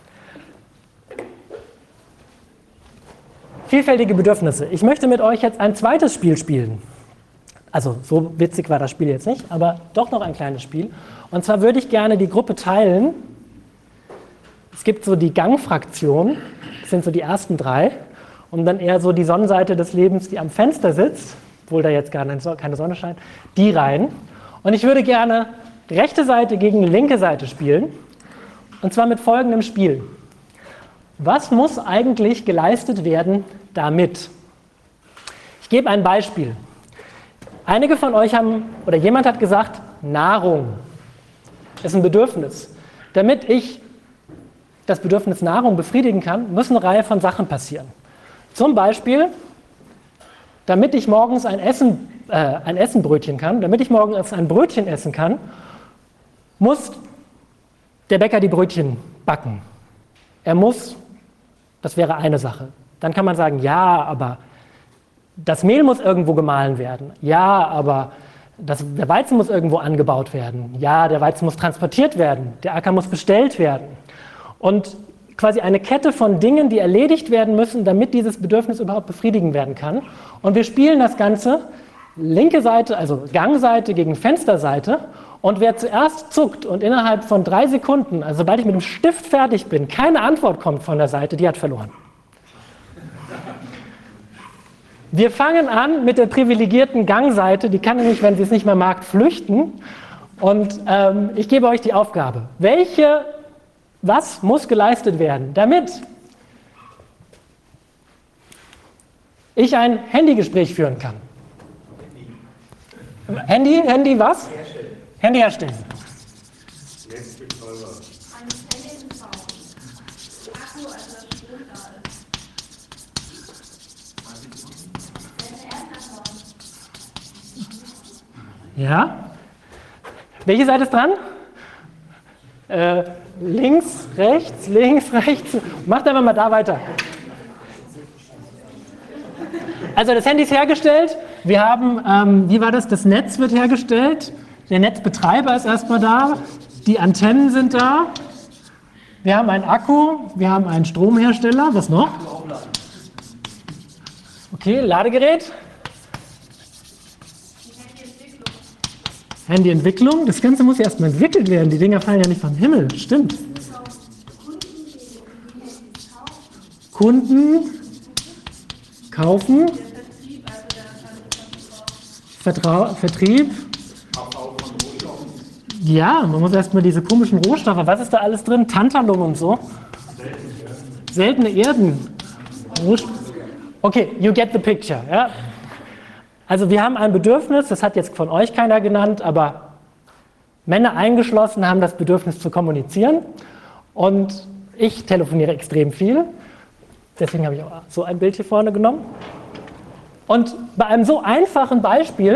Vielfältige Bedürfnisse. Ich möchte mit euch jetzt ein zweites Spiel spielen. Also so witzig war das Spiel jetzt nicht, aber doch noch ein kleines Spiel. Und zwar würde ich gerne die Gruppe teilen. Es gibt so die Gangfraktion, das sind so die ersten drei. Und dann eher so die Sonnenseite des Lebens, die am Fenster sitzt, obwohl da jetzt gar keine Sonne scheint, die rein. Und ich würde gerne rechte Seite gegen linke Seite spielen. Und zwar mit folgendem Spiel. Was muss eigentlich geleistet werden damit? Ich gebe ein Beispiel. Einige von euch haben, oder jemand hat gesagt, Nahrung ist ein Bedürfnis. Damit ich das Bedürfnis Nahrung befriedigen kann, müssen eine Reihe von Sachen passieren. Zum Beispiel, damit ich morgens ein Essenbrötchen kann, damit ich morgens ein Brötchen essen kann, muss der Bäcker die Brötchen backen. Er muss, das wäre eine Sache. Dann kann man sagen, ja, aber das Mehl muss irgendwo gemahlen werden. Ja, aber der Weizen muss irgendwo angebaut werden. Ja, der Weizen muss transportiert werden. Der Acker muss bestellt werden. Und quasi eine Kette von Dingen, die erledigt werden müssen, damit dieses Bedürfnis überhaupt befriedigen werden kann. Und wir spielen das Ganze linke Seite, also Gangseite gegen Fensterseite. Und wer zuerst zuckt und innerhalb von 3 Sekunden, also sobald ich mit dem Stift fertig bin, keine Antwort kommt von der Seite, die hat verloren. Wir fangen an mit der privilegierten Gangseite, die kann nämlich, wenn sie es nicht mehr mag, flüchten. Und ich gebe euch die Aufgabe. Was muss geleistet werden, damit ich ein Handygespräch führen kann? Handy was? Handy herstellen. Ja? Welche Seite ist dran? Links, rechts, links, rechts. Macht einfach mal da weiter. Also das Handy ist hergestellt. Wir haben, wie war das? Das Netz wird hergestellt. Der Netzbetreiber ist erstmal da. Die Antennen sind da. Wir haben einen Akku. Wir haben einen Stromhersteller. Was noch? Okay, Ladegerät. Handyentwicklung. Das Ganze muss ja erstmal entwickelt werden. Die Dinger fallen ja nicht vom Himmel. Stimmt. Kunden kaufen. Vertrieb. Ja, man muss erstmal diese komischen Rohstoffe. Was ist da alles drin? Tantalum und so. Seltene Erden. Okay, you get the picture. Ja? Also wir haben ein Bedürfnis, das hat jetzt von euch keiner genannt, aber Männer eingeschlossen haben das Bedürfnis zu kommunizieren. Und ich telefoniere extrem viel. Deswegen habe ich auch so ein Bild hier vorne genommen. Und bei einem so einfachen Beispiel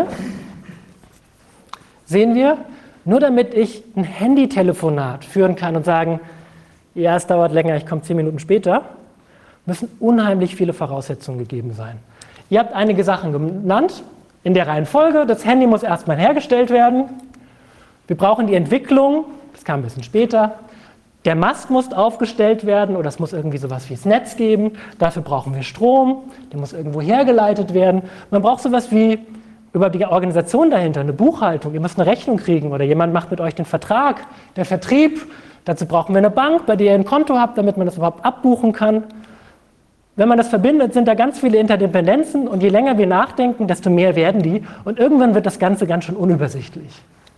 sehen wir, nur damit ich ein Handytelefonat führen kann und sagen, ja, es dauert länger, ich komme 10 Minuten später, müssen unheimlich viele Voraussetzungen gegeben sein. Ihr habt einige Sachen genannt, in der Reihenfolge. Das Handy muss erstmal hergestellt werden. Wir brauchen die Entwicklung, das kam ein bisschen später. Der Mast muss aufgestellt werden oder es muss irgendwie sowas wie das Netz geben. Dafür brauchen wir Strom, der muss irgendwo hergeleitet werden. Man braucht sowas wie über die Organisation dahinter, eine Buchhaltung. Ihr müsst eine Rechnung kriegen oder jemand macht mit euch den Vertrag, der Vertrieb. Dazu brauchen wir eine Bank, bei der ihr ein Konto habt, damit man das überhaupt abbuchen kann. Wenn man das verbindet, sind da ganz viele Interdependenzen und je länger wir nachdenken, desto mehr werden die und irgendwann wird das Ganze ganz schön unübersichtlich.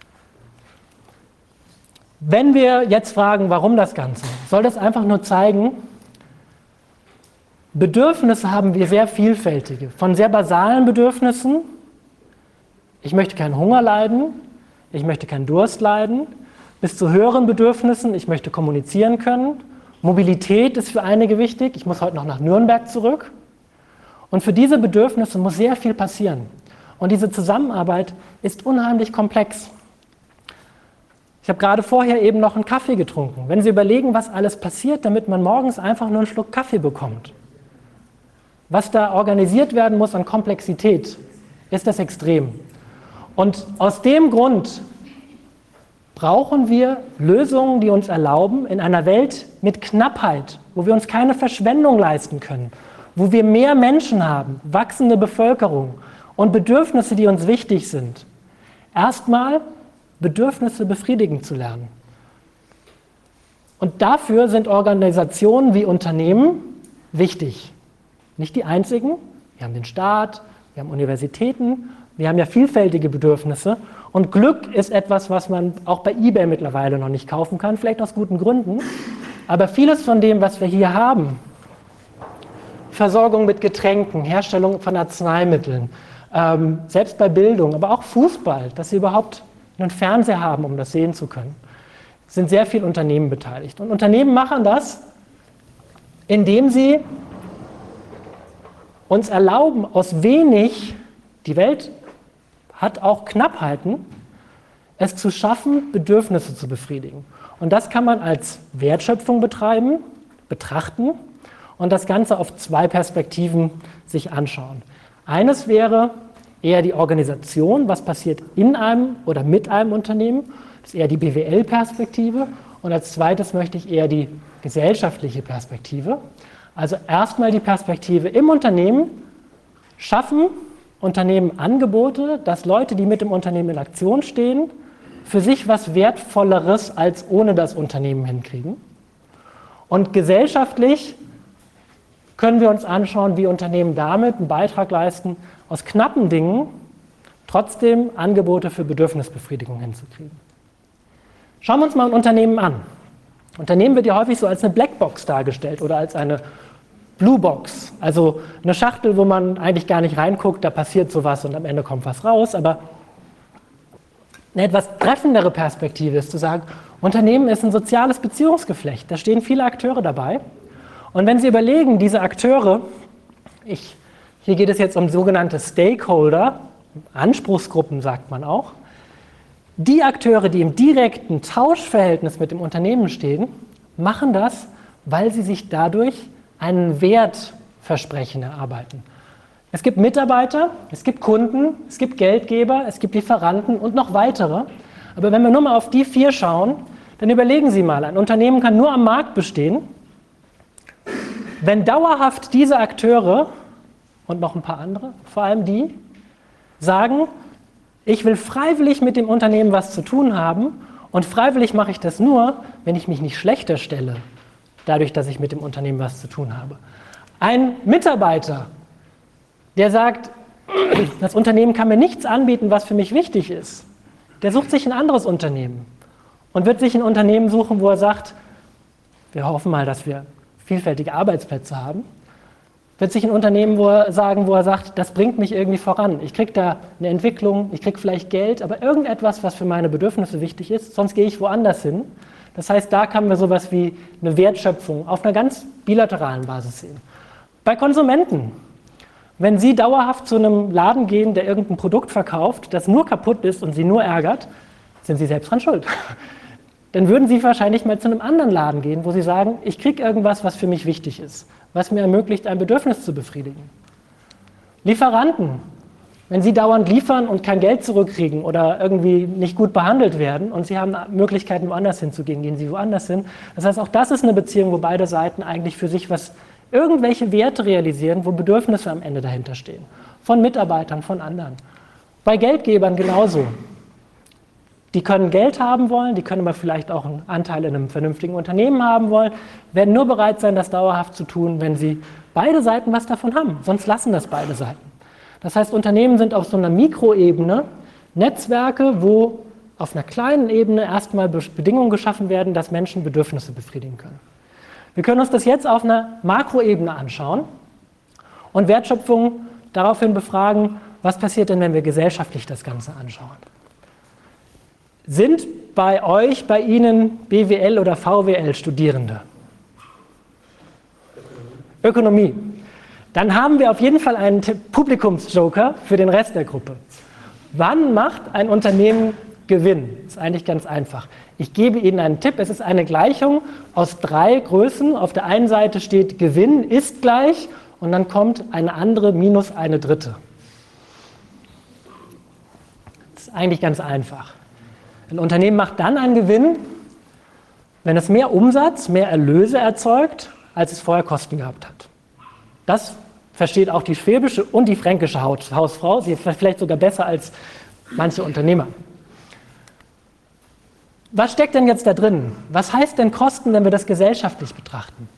Wenn wir jetzt fragen, warum das Ganze, soll das einfach nur zeigen, Bedürfnisse haben wir sehr vielfältige, von sehr basalen Bedürfnissen, ich möchte keinen Hunger leiden, ich möchte keinen Durst leiden, bis zu höheren Bedürfnissen, ich möchte kommunizieren können, Mobilität ist für einige wichtig, ich muss heute noch nach Nürnberg zurück und für diese Bedürfnisse muss sehr viel passieren und diese Zusammenarbeit ist unheimlich komplex. Ich habe gerade vorher eben noch einen Kaffee getrunken. Wenn Sie überlegen, was alles passiert, damit man morgens einfach nur einen Schluck Kaffee bekommt, was da organisiert werden muss an Komplexität, ist das extrem. Und aus dem Grund brauchen wir Lösungen, die uns erlauben, in einer Welt mit Knappheit, wo wir uns keine Verschwendung leisten können, wo wir mehr Menschen haben, wachsende Bevölkerung und Bedürfnisse, die uns wichtig sind, erstmal Bedürfnisse befriedigen zu lernen. Und dafür sind Organisationen wie Unternehmen wichtig. Nicht die einzigen. Wir haben den Staat, wir haben Universitäten, wir haben ja vielfältige Bedürfnisse. Und Glück ist etwas, was man auch bei eBay mittlerweile noch nicht kaufen kann, vielleicht aus guten Gründen. Aber vieles von dem, was wir hier haben, Versorgung mit Getränken, Herstellung von Arzneimitteln, selbst bei Bildung, aber auch Fußball, dass Sie überhaupt einen Fernseher haben, um das sehen zu können, sind sehr viele Unternehmen beteiligt. Und Unternehmen machen das, indem sie uns erlauben, aus wenig, die Welt hat auch Knappheiten, es zu schaffen, Bedürfnisse zu befriedigen. Und das kann man als Wertschöpfung betrachten und das Ganze auf 2 Perspektiven sich anschauen. Eines wäre eher die Organisation, was passiert in einem oder mit einem Unternehmen, das ist eher die BWL-Perspektive. Und als zweites möchte ich eher die gesellschaftliche Perspektive. Also erstmal die Perspektive im Unternehmen, schaffen Unternehmen Angebote, dass Leute, die mit dem Unternehmen in Aktion stehen, für sich was Wertvolleres als ohne das Unternehmen hinkriegen. Und gesellschaftlich können wir uns anschauen, wie Unternehmen damit einen Beitrag leisten, aus knappen Dingen trotzdem Angebote für Bedürfnisbefriedigung hinzukriegen. Schauen wir uns mal ein Unternehmen an. Unternehmen wird ja häufig so als eine Blackbox dargestellt oder als eine Bluebox, also eine Schachtel, wo man eigentlich gar nicht reinguckt, da passiert sowas und am Ende kommt was raus, aber eine etwas treffendere Perspektive ist zu sagen, Unternehmen ist ein soziales Beziehungsgeflecht, da stehen viele Akteure dabei und wenn Sie überlegen, diese Akteure, hier geht es jetzt um sogenannte Stakeholder, Anspruchsgruppen sagt man auch, die Akteure, die im direkten Tauschverhältnis mit dem Unternehmen stehen, machen das, weil sie sich dadurch einen Wertversprechen erarbeiten. Es gibt Mitarbeiter, es gibt Kunden, es gibt Geldgeber, es gibt Lieferanten und noch weitere. Aber wenn wir nur mal auf die 4 schauen, dann überlegen Sie mal, ein Unternehmen kann nur am Markt bestehen, wenn dauerhaft diese Akteure und noch ein paar andere, vor allem die, sagen, ich will freiwillig mit dem Unternehmen was zu tun haben und freiwillig mache ich das nur, wenn ich mich nicht schlechter stelle, dadurch, dass ich mit dem Unternehmen was zu tun habe. Ein Mitarbeiter, der sagt, das Unternehmen kann mir nichts anbieten, was für mich wichtig ist, der sucht sich ein anderes Unternehmen und wird sich ein Unternehmen suchen, wo er sagt, wir hoffen mal, dass wir vielfältige Arbeitsplätze haben, wird sich ein Unternehmen wo er sagt, das bringt mich irgendwie voran. Ich kriege da eine Entwicklung, ich kriege vielleicht Geld, aber irgendetwas, was für meine Bedürfnisse wichtig ist, sonst gehe ich woanders hin. Das heißt, da kann man sowas wie eine Wertschöpfung auf einer ganz bilateralen Basis sehen. Bei Konsumenten, wenn Sie dauerhaft zu einem Laden gehen, der irgendein Produkt verkauft, das nur kaputt ist und Sie nur ärgert, sind Sie selbst dran schuld. Dann würden Sie wahrscheinlich mal zu einem anderen Laden gehen, wo Sie sagen, ich kriege irgendwas, was für mich wichtig ist, was mir ermöglicht, ein Bedürfnis zu befriedigen. Lieferanten, wenn Sie dauernd liefern und kein Geld zurückkriegen oder irgendwie nicht gut behandelt werden und Sie haben Möglichkeiten, woanders hinzugehen, gehen Sie woanders hin. Das heißt, auch das ist eine Beziehung, wo beide Seiten eigentlich für sich irgendwelche Werte realisieren, wo Bedürfnisse am Ende dahinter stehen. Von Mitarbeitern, von anderen. Bei Geldgebern genauso. Die können Geld haben wollen, die können aber vielleicht auch einen Anteil in einem vernünftigen Unternehmen haben wollen, werden nur bereit sein, das dauerhaft zu tun, wenn sie beide Seiten was davon haben. Sonst lassen das beide Seiten. Das heißt, Unternehmen sind auf so einer Mikroebene Netzwerke, wo auf einer kleinen Ebene erstmal Bedingungen geschaffen werden, dass Menschen Bedürfnisse befriedigen können. Wir können uns das jetzt auf einer Makroebene anschauen und Wertschöpfung daraufhin befragen, was passiert denn, wenn wir gesellschaftlich das Ganze anschauen. Sind bei Ihnen BWL oder VWL Studierende? Ökonomie. Dann haben wir auf jeden Fall einen Publikumsjoker für den Rest der Gruppe. Wann macht ein Unternehmen Gewinn? Das ist eigentlich ganz einfach. Ich gebe Ihnen einen Tipp. Es ist eine Gleichung aus 3 Größen. Auf der einen Seite steht Gewinn ist gleich und dann kommt eine andere minus eine dritte. Das ist eigentlich ganz einfach. Ein Unternehmen macht dann einen Gewinn, wenn es mehr Umsatz, mehr Erlöse erzeugt, als es vorher Kosten gehabt hat. Das versteht auch die schwäbische und die fränkische Hausfrau, sie ist vielleicht sogar besser als manche Unternehmer. Was steckt denn jetzt da drin? Was heißt denn Kosten, wenn wir das gesellschaftlich betrachten?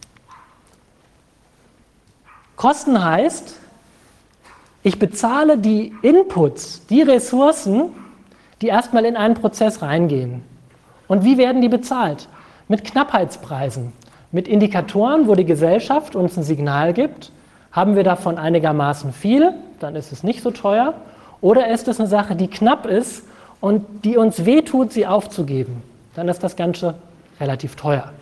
Kosten heißt, ich bezahle die Inputs, die Ressourcen, die erstmal in einen Prozess reingehen. Und wie werden die bezahlt? Mit Knappheitspreisen, mit Indikatoren, wo die Gesellschaft uns ein Signal gibt, haben wir davon einigermaßen viel, dann ist es nicht so teuer, oder ist es eine Sache, die knapp ist und die uns wehtut, sie aufzugeben, dann ist das Ganze relativ teuer.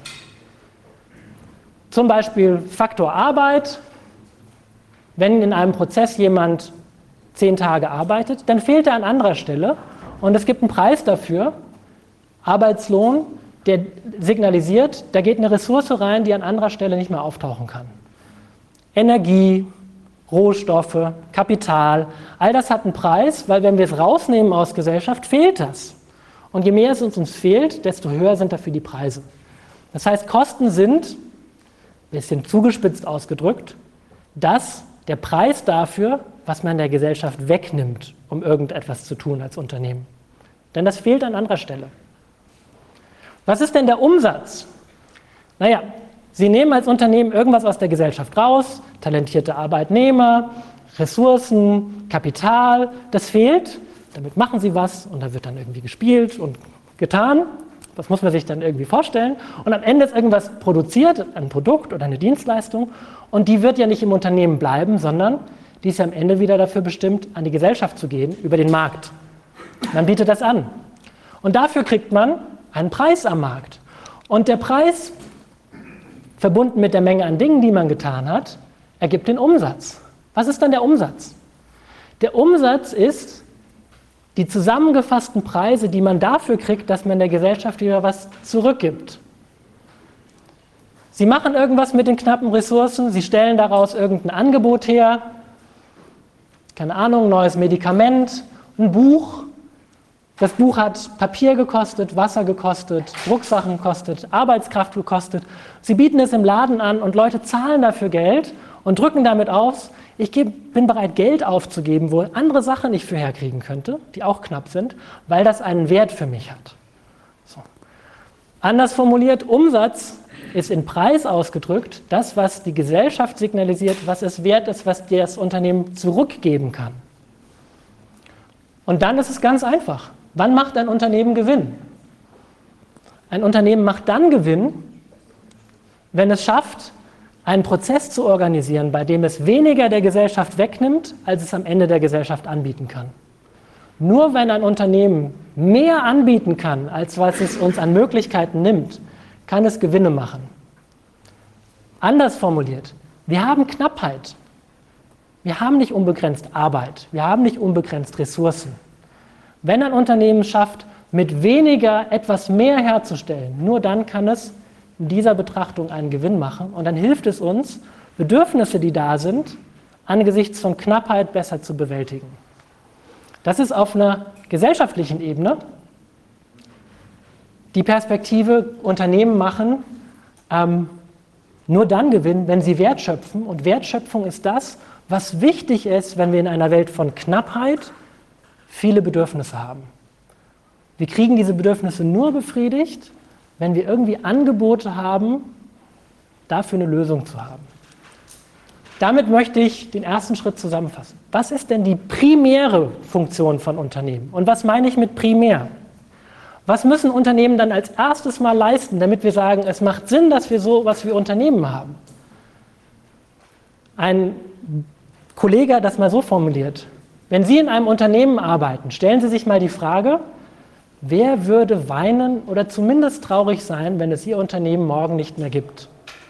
Zum Beispiel Faktor Arbeit. Wenn in einem Prozess jemand 10 Tage arbeitet, dann fehlt er an anderer Stelle und es gibt einen Preis dafür, Arbeitslohn, der signalisiert, da geht eine Ressource rein, die an anderer Stelle nicht mehr auftauchen kann. Energie, Rohstoffe, Kapital, all das hat einen Preis, weil wenn wir es rausnehmen aus Gesellschaft, fehlt das. Und je mehr es uns fehlt, desto höher sind dafür die Preise. Das heißt, Kosten sind, ein bisschen zugespitzt ausgedrückt, der Preis dafür, was man der Gesellschaft wegnimmt, um irgendetwas zu tun als Unternehmen. Denn das fehlt an anderer Stelle. Was ist denn der Umsatz? Naja, Sie nehmen als Unternehmen irgendwas aus der Gesellschaft raus, talentierte Arbeitnehmer, Ressourcen, Kapital, das fehlt, damit machen Sie was und da wird dann irgendwie gespielt und getan. Das muss man sich dann irgendwie vorstellen. Und am Ende ist irgendwas produziert, ein Produkt oder eine Dienstleistung und die wird ja nicht im Unternehmen bleiben, sondern die ist ja am Ende wieder dafür bestimmt, an die Gesellschaft zu gehen, über den Markt. Man bietet das an. Und dafür kriegt man einen Preis am Markt. Und der Preis, verbunden mit der Menge an Dingen, die man getan hat, ergibt den Umsatz. Was ist dann der Umsatz? Der Umsatz ist die zusammengefassten Preise, die man dafür kriegt, dass man der Gesellschaft wieder was zurückgibt. Sie machen irgendwas mit den knappen Ressourcen, Sie stellen daraus irgendein Angebot her, keine Ahnung, neues Medikament, ein Buch. Das Buch hat Papier gekostet, Wasser gekostet, Drucksachen gekostet, Arbeitskraft gekostet. Sie bieten es im Laden an und Leute zahlen dafür Geld und drücken damit aus, ich bin bereit, Geld aufzugeben, wo andere Sachen ich für herkriegen könnte, die auch knapp sind, weil das einen Wert für mich hat. So. Anders formuliert, Umsatz ist in Preis ausgedrückt, das, was die Gesellschaft signalisiert, was es wert ist, was dir das Unternehmen zurückgeben kann. Und dann ist es ganz einfach. Wann macht ein Unternehmen Gewinn? Ein Unternehmen macht dann Gewinn, wenn es schafft, einen Prozess zu organisieren, bei dem es weniger der Gesellschaft wegnimmt, als es am Ende der Gesellschaft anbieten kann. Nur wenn ein Unternehmen mehr anbieten kann, als was es uns an Möglichkeiten nimmt, kann es Gewinne machen. Anders formuliert, wir haben Knappheit. Wir haben nicht unbegrenzt Arbeit, wir haben nicht unbegrenzt Ressourcen. Wenn ein Unternehmen schafft, mit weniger etwas mehr herzustellen, nur dann kann es in dieser Betrachtung einen Gewinn machen und dann hilft es uns, Bedürfnisse, die da sind, angesichts von Knappheit besser zu bewältigen. Das ist auf einer gesellschaftlichen Ebene die Perspektive, Unternehmen machen nur dann Gewinn, wenn sie Wert schöpfen. Und Wertschöpfung ist das, was wichtig ist, wenn wir in einer Welt von Knappheit viele Bedürfnisse haben. Wir kriegen diese Bedürfnisse nur befriedigt, wenn wir irgendwie Angebote haben, dafür eine Lösung zu haben. Damit möchte ich den ersten Schritt zusammenfassen. Was ist denn die primäre Funktion von Unternehmen? Und was meine ich mit primär? Was müssen Unternehmen dann als erstes mal leisten, damit wir sagen, es macht Sinn, dass wir so was wie Unternehmen haben? Ein Kollege hat das mal so formuliert. Wenn Sie in einem Unternehmen arbeiten, stellen Sie sich mal die Frage, wer würde weinen oder zumindest traurig sein, wenn es Ihr Unternehmen morgen nicht mehr gibt?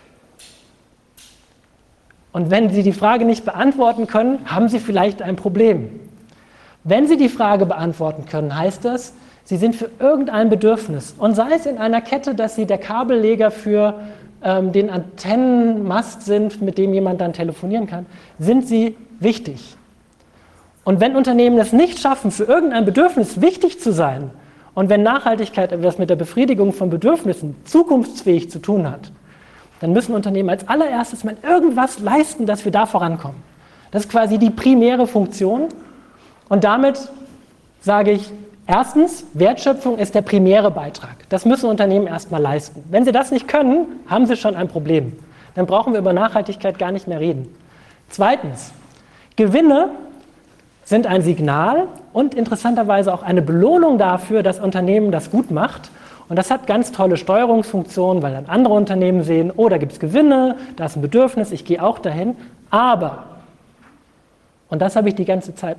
Und wenn Sie die Frage nicht beantworten können, haben Sie vielleicht ein Problem. Wenn Sie die Frage beantworten können, heißt das, Sie sind für irgendein Bedürfnis, und sei es in einer Kette, dass Sie der Kabelleger für den Antennenmast sind, mit dem jemand dann telefonieren kann, sind Sie wichtig. Und wenn Unternehmen es nicht schaffen, für irgendein Bedürfnis wichtig zu sein, und wenn Nachhaltigkeit etwas mit der Befriedigung von Bedürfnissen zukunftsfähig zu tun hat, dann müssen Unternehmen als allererstes mal irgendwas leisten, dass wir da vorankommen. Das ist quasi die primäre Funktion. Und damit sage ich, erstens, Wertschöpfung ist der primäre Beitrag. Das müssen Unternehmen erstmal leisten. Wenn sie das nicht können, haben sie schon ein Problem. Dann brauchen wir über Nachhaltigkeit gar nicht mehr reden. Zweitens, Gewinne sind ein Signal und interessanterweise auch eine Belohnung dafür, dass Unternehmen das gut macht. Und das hat ganz tolle Steuerungsfunktionen, weil dann andere Unternehmen sehen, oh, da gibt es Gewinne, da ist ein Bedürfnis, ich gehe auch dahin. Aber, und das habe ich die ganze Zeit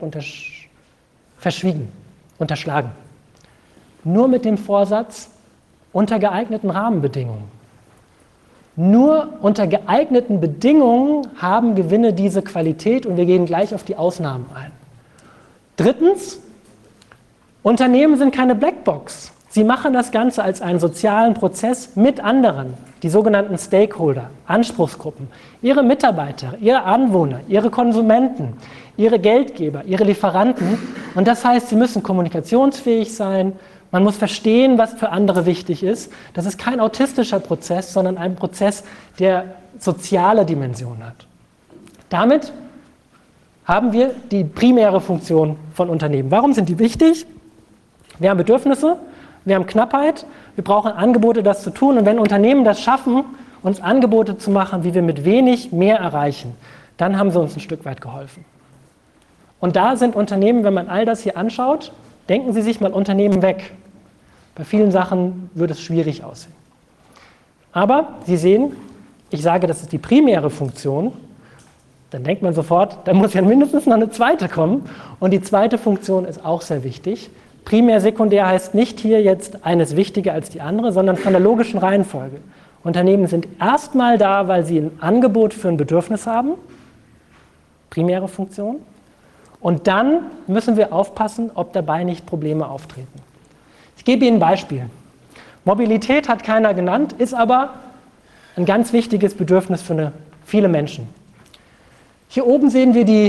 unterschlagen, nur mit dem Vorsatz, unter geeigneten Rahmenbedingungen. Nur unter geeigneten Bedingungen haben Gewinne diese Qualität und wir gehen gleich auf die Ausnahmen ein. Drittens, Unternehmen sind keine Blackbox. Sie machen das Ganze als einen sozialen Prozess mit anderen, die sogenannten Stakeholder, Anspruchsgruppen, ihre Mitarbeiter, ihre Anwohner, ihre Konsumenten, ihre Geldgeber, ihre Lieferanten. Und das heißt, sie müssen kommunikationsfähig sein, man muss verstehen, was für andere wichtig ist. Das ist kein autistischer Prozess, sondern ein Prozess, der soziale Dimension hat. Damit haben wir die primäre Funktion von Unternehmen. Warum sind die wichtig? Wir haben Bedürfnisse, wir haben Knappheit, wir brauchen Angebote, das zu tun. Und wenn Unternehmen das schaffen, uns Angebote zu machen, wie wir mit wenig mehr erreichen, dann haben sie uns ein Stück weit geholfen. Und da sind Unternehmen, wenn man all das hier anschaut, denken Sie sich mal Unternehmen weg. Bei vielen Sachen würde es schwierig aussehen. Aber Sie sehen, ich sage, das ist die primäre Funktion, dann denkt man sofort, da muss ja mindestens noch eine zweite kommen. Und die zweite Funktion ist auch sehr wichtig. Primär, sekundär heißt nicht hier jetzt eines wichtiger als die andere, sondern von der logischen Reihenfolge. Unternehmen sind erstmal da, weil sie ein Angebot für ein Bedürfnis haben, primäre Funktion. Und dann müssen wir aufpassen, ob dabei nicht Probleme auftreten. Ich gebe Ihnen ein Beispiel. Mobilität hat keiner genannt, ist aber ein ganz wichtiges Bedürfnis für viele Menschen. Hier oben sehen wir die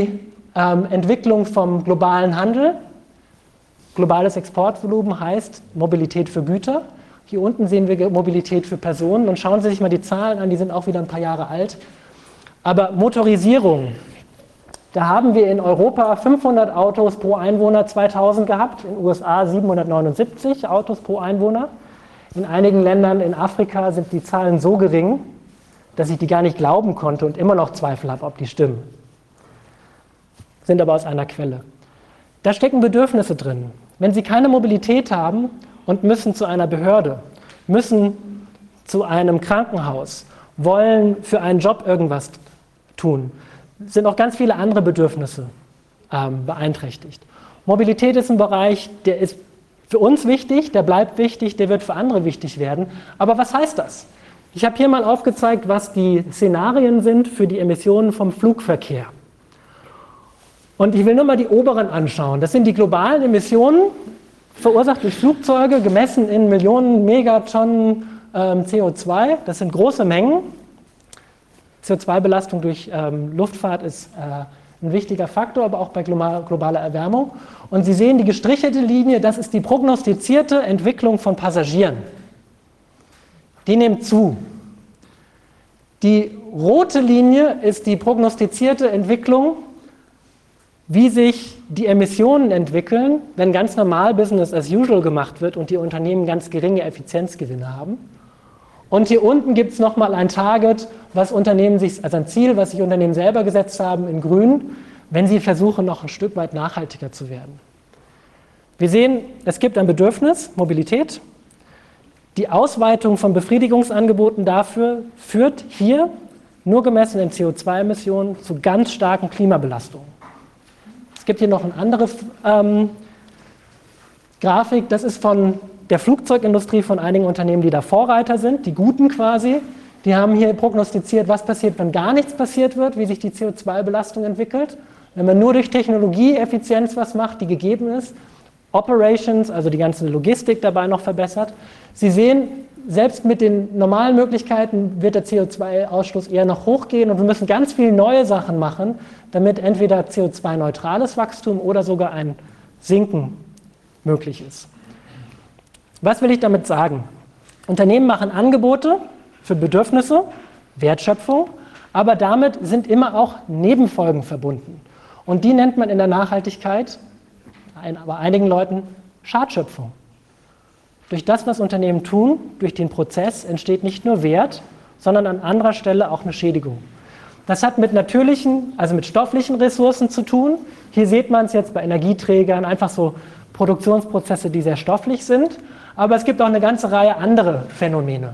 Entwicklung vom globalen Handel. Globales Exportvolumen heißt Mobilität für Güter. Hier unten sehen wir Mobilität für Personen und schauen Sie sich mal die Zahlen an, die sind auch wieder ein paar Jahre alt. Aber Motorisierung, da haben wir in Europa 500 Autos pro Einwohner 2000 gehabt, in den USA 779 Autos pro Einwohner. In einigen Ländern in Afrika sind die Zahlen so gering, dass ich die gar nicht glauben konnte und immer noch Zweifel habe, ob die stimmen. Sind aber aus einer Quelle. Da stecken Bedürfnisse drin. Wenn Sie keine Mobilität haben und müssen zu einer Behörde, müssen zu einem Krankenhaus, wollen für einen Job irgendwas tun, sind auch ganz viele andere Bedürfnisse beeinträchtigt. Mobilität ist ein Bereich, der ist für uns wichtig, der bleibt wichtig, der wird für andere wichtig werden. Aber was heißt das? Ich habe hier mal aufgezeigt, was die Szenarien sind für die Emissionen vom Flugverkehr. Und ich will nur mal die oberen anschauen. Das sind die globalen Emissionen, verursacht durch Flugzeuge, gemessen in Millionen Megatonnen CO2. Das sind große Mengen. CO2-Belastung durch Luftfahrt ist ein wichtiger Faktor, aber auch bei globaler Erwärmung. Und Sie sehen die gestrichelte Linie, das ist die prognostizierte Entwicklung von Passagieren. Die nimmt zu. Die rote Linie ist die prognostizierte Entwicklung, wie sich die Emissionen entwickeln, wenn ganz normal Business as usual gemacht wird und die Unternehmen ganz geringe Effizienzgewinne haben. Und hier unten gibt es nochmal ein Target, also ein Ziel, was sich Unternehmen selber gesetzt haben in grün, wenn sie versuchen, noch ein Stück weit nachhaltiger zu werden. Wir sehen, es gibt ein Bedürfnis, Mobilität. Die Ausweitung von Befriedigungsangeboten dafür führt hier, nur gemessen in CO2-Emissionen, zu ganz starken Klimabelastungen. Es gibt hier noch eine andere Grafik, das ist von der Flugzeugindustrie, von einigen Unternehmen, die da Vorreiter sind, die Guten quasi. Die haben hier prognostiziert, was passiert, wenn gar nichts passiert wird, wie sich die CO2-Belastung entwickelt. Wenn man nur durch Technologieeffizienz was macht, die gegeben ist, Operations, also die ganze Logistik dabei noch verbessert. Sie sehen, selbst mit den normalen Möglichkeiten wird der CO2-Ausstoß eher noch hochgehen und wir müssen ganz viele neue Sachen machen, damit entweder CO2-neutrales Wachstum oder sogar ein Sinken möglich ist. Was will ich damit sagen? Unternehmen machen Angebote für Bedürfnisse, Wertschöpfung, aber damit sind immer auch Nebenfolgen verbunden. Und die nennt man in der Nachhaltigkeit, bei einigen Leuten, Schadschöpfung. Durch das, was Unternehmen tun, durch den Prozess, entsteht nicht nur Wert, sondern an anderer Stelle auch eine Schädigung. Das hat mit natürlichen, also mit stofflichen Ressourcen zu tun. Hier sieht man es jetzt bei Energieträgern, einfach so Produktionsprozesse, die sehr stofflich sind. Aber es gibt auch eine ganze Reihe andere Phänomene.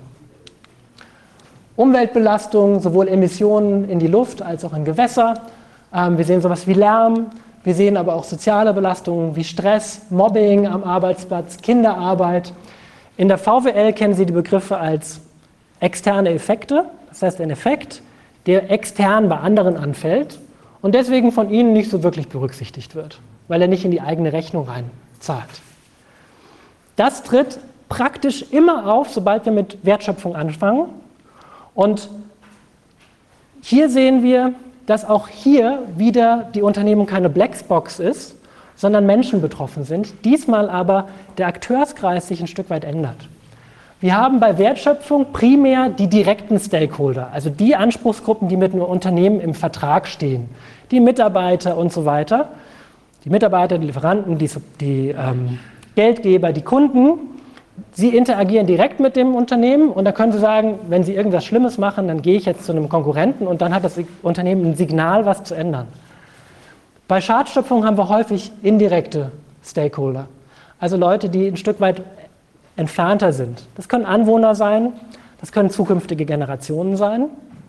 Umweltbelastung, sowohl Emissionen in die Luft als auch in Gewässer. Wir sehen sowas wie Lärm. Wir sehen aber auch soziale Belastungen wie Stress, Mobbing am Arbeitsplatz, Kinderarbeit. In der VWL kennen Sie die Begriffe als externe Effekte. Das heißt, ein Effekt, der extern bei anderen anfällt und deswegen von Ihnen nicht so wirklich berücksichtigt wird, weil er nicht in die eigene Rechnung reinzahlt. Das tritt praktisch immer auf, sobald wir mit Wertschöpfung anfangen. Und hier sehen wir, dass auch hier wieder die Unternehmung keine Blackbox ist, sondern Menschen betroffen sind. Diesmal aber der Akteurskreis sich ein Stück weit ändert. Wir haben bei Wertschöpfung primär die direkten Stakeholder, also die Anspruchsgruppen, die mit einem Unternehmen im Vertrag stehen, die Mitarbeiter und so weiter. Die Mitarbeiter, die Lieferanten, die Geldgeber, die Kunden, sie interagieren direkt mit dem Unternehmen und da können Sie sagen, wenn Sie irgendwas Schlimmes machen, dann gehe ich jetzt zu einem Konkurrenten und dann hat das Unternehmen ein Signal, was zu ändern. Bei Schadschöpfung haben wir häufig indirekte Stakeholder, also Leute, die ein Stück weit entfernter sind. Das können Anwohner sein, das können zukünftige Generationen sein,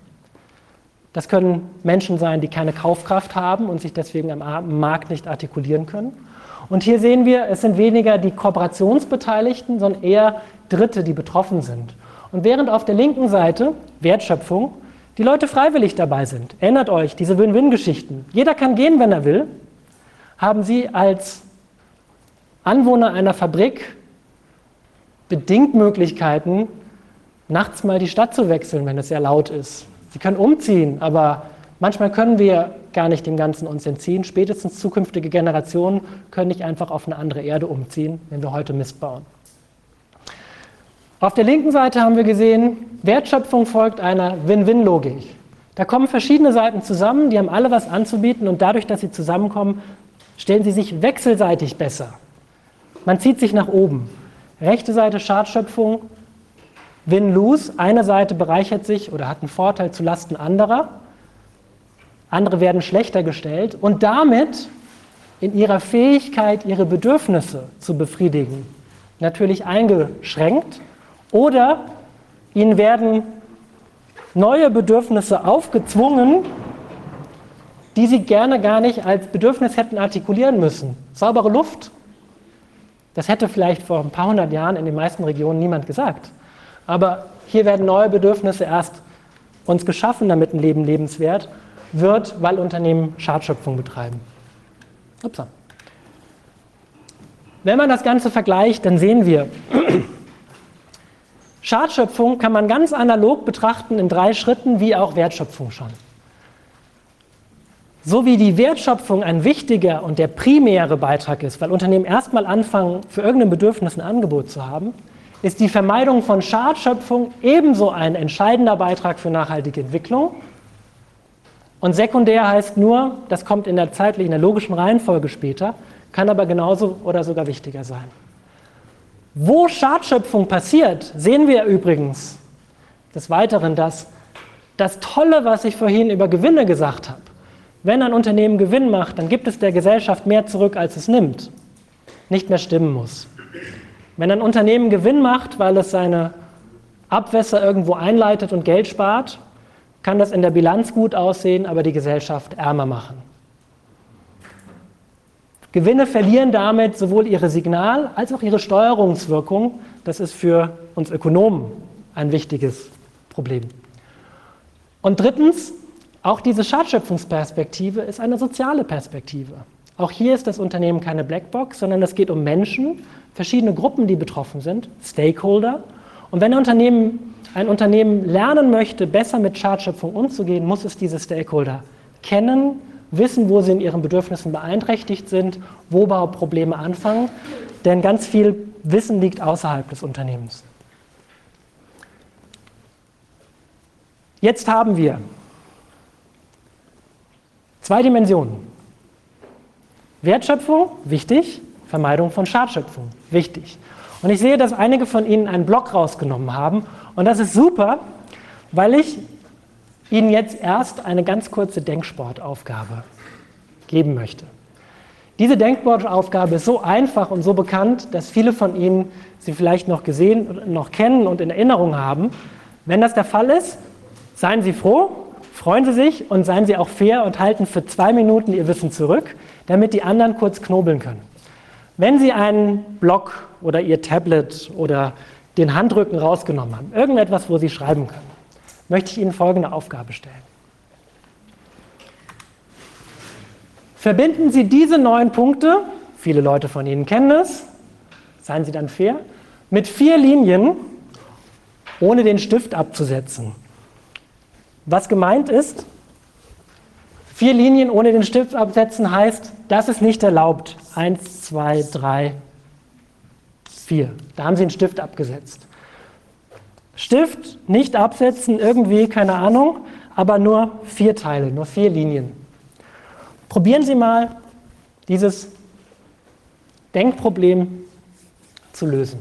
das können Menschen sein, die keine Kaufkraft haben und sich deswegen am Markt nicht artikulieren können. Und hier sehen wir, es sind weniger die Kooperationsbeteiligten, sondern eher Dritte, die betroffen sind. Und während auf der linken Seite, Wertschöpfung, die Leute freiwillig dabei sind, erinnert euch, diese Win-Win-Geschichten, jeder kann gehen, wenn er will, haben Sie als Anwohner einer Fabrik bedingt Möglichkeiten, nachts mal die Stadt zu wechseln, wenn es sehr laut ist. Sie können umziehen, aber manchmal können wir gar nicht dem Ganzen uns entziehen. Spätestens zukünftige Generationen können nicht einfach auf eine andere Erde umziehen, wenn wir heute Mist bauen. Auf der linken Seite haben wir gesehen, Wertschöpfung folgt einer Win-Win-Logik. Da kommen verschiedene Seiten zusammen, die haben alle was anzubieten und dadurch, dass sie zusammenkommen, stellen sie sich wechselseitig besser. Man zieht sich nach oben. Rechte Seite Schadschöpfung, Win-Lose. Eine Seite bereichert sich oder hat einen Vorteil zulasten anderer. Andere werden schlechter gestellt und damit in ihrer Fähigkeit, ihre Bedürfnisse zu befriedigen, natürlich eingeschränkt. Oder ihnen werden neue Bedürfnisse aufgezwungen, die sie gerne gar nicht als Bedürfnis hätten artikulieren müssen. Saubere Luft, das hätte vielleicht vor ein paar hundert Jahren in den meisten Regionen niemand gesagt. Aber hier werden neue Bedürfnisse erst uns geschaffen, damit ein Leben lebenswert wird, weil Unternehmen Schadschöpfung betreiben. Upsa. Wenn man das Ganze vergleicht, dann sehen wir, Schadschöpfung kann man ganz analog betrachten in 3 Schritten, wie auch Wertschöpfung schon. So wie die Wertschöpfung ein wichtiger und der primäre Beitrag ist, weil Unternehmen erstmal anfangen, für irgendein Bedürfnis ein Angebot zu haben, ist die Vermeidung von Schadschöpfung ebenso ein entscheidender Beitrag für nachhaltige Entwicklung. Und sekundär heißt nur, das kommt in der zeitlichen, in der logischen Reihenfolge später, kann aber genauso oder sogar wichtiger sein. Wo Schadschöpfung passiert, sehen wir übrigens des Weiteren, dass das Tolle, was ich vorhin über Gewinne gesagt habe, wenn ein Unternehmen Gewinn macht, dann gibt es der Gesellschaft mehr zurück, als es nimmt, nicht mehr stimmen muss. Wenn ein Unternehmen Gewinn macht, weil es seine Abwässer irgendwo einleitet und Geld spart, kann das in der Bilanz gut aussehen, aber die Gesellschaft ärmer machen. Gewinne verlieren damit sowohl ihre Signal- als auch ihre Steuerungswirkung. Das ist für uns Ökonomen ein wichtiges Problem. Und drittens, auch diese Schadschöpfungsperspektive ist eine soziale Perspektive. Auch hier ist das Unternehmen keine Blackbox, sondern es geht um Menschen, verschiedene Gruppen, die betroffen sind, Stakeholder. Und wenn ein Unternehmen lernen möchte, besser mit Schadschöpfung umzugehen, muss es diese Stakeholder kennen, wissen, wo sie in ihren Bedürfnissen beeinträchtigt sind, wo überhaupt Probleme anfangen, denn ganz viel Wissen liegt außerhalb des Unternehmens. Jetzt haben wir 2 Dimensionen. Wertschöpfung, wichtig, Vermeidung von Schadschöpfung, wichtig. Und ich sehe, dass einige von Ihnen einen Block rausgenommen haben und das ist super, weil ich Ihnen jetzt erst eine ganz kurze Denksportaufgabe geben möchte. Diese Denksportaufgabe ist so einfach und so bekannt, dass viele von Ihnen sie vielleicht noch gesehen, noch kennen und in Erinnerung haben. Wenn das der Fall ist, seien Sie froh, freuen Sie sich und seien Sie auch fair und halten für 2 Minuten Ihr Wissen zurück, damit die anderen kurz knobeln können. Wenn Sie einen Block oder Ihr Tablet oder den Handrücken rausgenommen haben, irgendetwas, wo Sie schreiben können, möchte ich Ihnen folgende Aufgabe stellen. Verbinden Sie diese 9 Punkte, viele Leute von Ihnen kennen es, seien Sie dann fair, mit 4 Linien, ohne den Stift abzusetzen. Was gemeint ist, 4 Linien ohne den Stift absetzen heißt, das ist nicht erlaubt. 1, 2, 3, 4. Da haben Sie den Stift abgesetzt. Stift nicht absetzen, irgendwie, keine Ahnung, aber nur 4 Teile, nur 4 Linien. Probieren Sie mal, dieses Denkproblem zu lösen.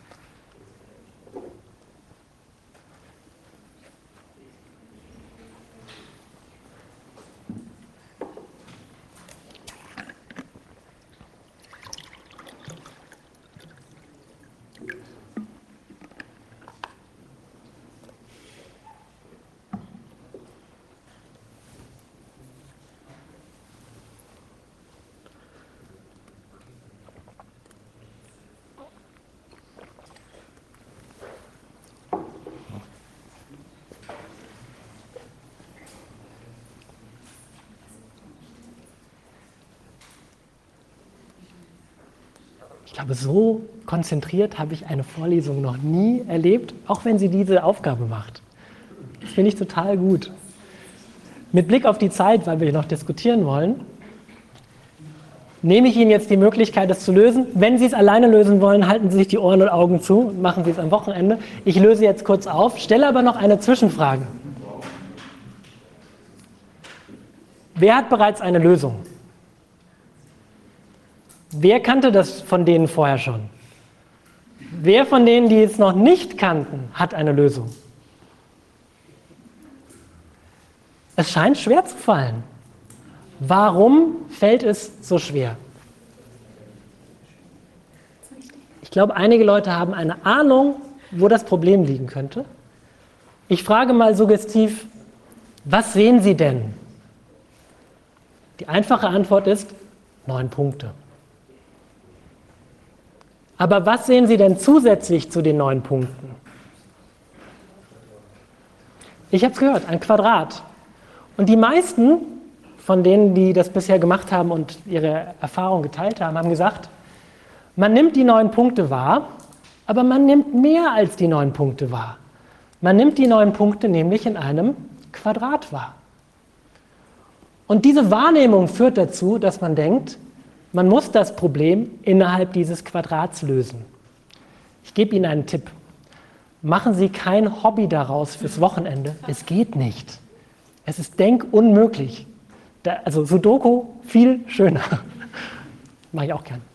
Ich glaube, so konzentriert habe ich eine Vorlesung noch nie erlebt, auch wenn sie diese Aufgabe macht. Das finde ich total gut. Mit Blick auf die Zeit, weil wir noch diskutieren wollen, nehme ich Ihnen jetzt die Möglichkeit, es zu lösen. Wenn Sie es alleine lösen wollen, halten Sie sich die Ohren und Augen zu und machen Sie es am Wochenende. Ich löse jetzt kurz auf, stelle aber noch eine Zwischenfrage. Wer hat bereits eine Lösung? Wer kannte das von denen vorher schon? Wer von denen, die es noch nicht kannten, hat eine Lösung? Es scheint schwer zu fallen. Warum fällt es so schwer? Ich glaube, einige Leute haben eine Ahnung, wo das Problem liegen könnte. Ich frage mal suggestiv, was sehen Sie denn? Die einfache Antwort ist 9 Punkte. Aber was sehen Sie denn zusätzlich zu den 9 Punkten? Ich habe es gehört, ein Quadrat. Und die meisten von denen, die das bisher gemacht haben und ihre Erfahrung geteilt haben, haben gesagt, man nimmt die 9 Punkte wahr, aber man nimmt mehr als die 9 Punkte wahr. Man nimmt die 9 Punkte nämlich in einem Quadrat wahr. Und diese Wahrnehmung führt dazu, dass man denkt, man muss das Problem innerhalb dieses Quadrats lösen. Ich gebe Ihnen einen Tipp. Machen Sie kein Hobby daraus fürs Wochenende. Es geht nicht. Es ist denkunmöglich. Also Sudoku viel schöner. Mache ich auch gern.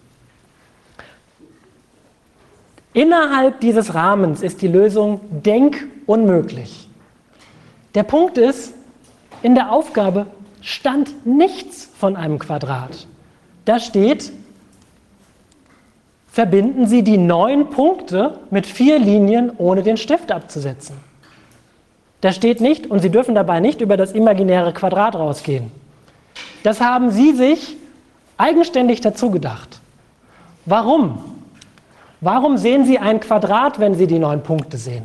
Innerhalb dieses Rahmens ist die Lösung denkunmöglich. Der Punkt ist, in der Aufgabe stand nichts von einem Quadrat. Da steht, verbinden Sie die 9 Punkte mit 4 Linien, ohne den Stift abzusetzen. Da steht nicht, und Sie dürfen dabei nicht über das imaginäre Quadrat rausgehen. Das haben Sie sich eigenständig dazu gedacht. Warum? Warum sehen Sie ein Quadrat, wenn Sie die 9 Punkte sehen?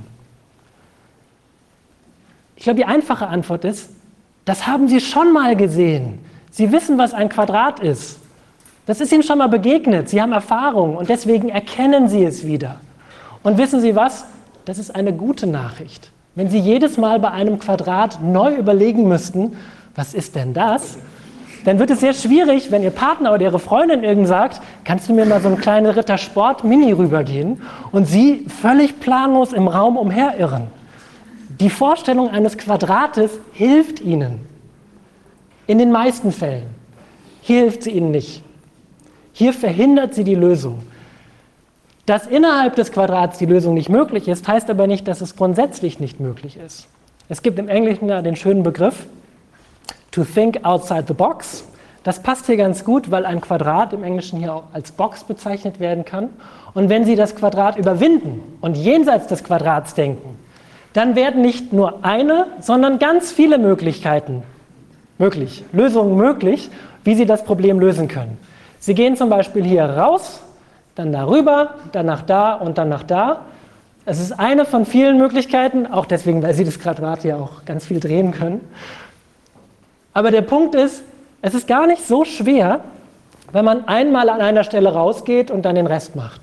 Ich glaube, die einfache Antwort ist, das haben Sie schon mal gesehen. Sie wissen, was ein Quadrat ist. Das ist Ihnen schon mal begegnet. Sie haben Erfahrung und deswegen erkennen Sie es wieder. Und wissen Sie was? Das ist eine gute Nachricht. Wenn Sie jedes Mal bei einem Quadrat neu überlegen müssten, was ist denn das? Dann wird es sehr schwierig, wenn Ihr Partner oder Ihre Freundin irgend sagt, kannst du mir mal so einen kleinen Rittersport-Mini rübergehen und Sie völlig planlos im Raum umherirren. Die Vorstellung eines Quadrates hilft Ihnen. In den meisten Fällen. Hier hilft sie Ihnen nicht. Hier verhindert sie die Lösung. Dass innerhalb des Quadrats die Lösung nicht möglich ist, heißt aber nicht, dass es grundsätzlich nicht möglich ist. Es gibt im Englischen ja den schönen Begriff to think outside the box. Das passt hier ganz gut, weil ein Quadrat im Englischen hier auch als Box bezeichnet werden kann. Und wenn Sie das Quadrat überwinden und jenseits des Quadrats denken, dann werden nicht nur eine, sondern ganz viele Lösungen möglich, wie Sie das Problem lösen können. Sie gehen zum Beispiel hier raus, dann darüber, dann nach da und dann nach da. Es ist eine von vielen Möglichkeiten, auch deswegen, weil Sie das Quadrat hier auch ganz viel drehen können. Aber der Punkt ist, es ist gar nicht so schwer, wenn man einmal an einer Stelle rausgeht und dann den Rest macht.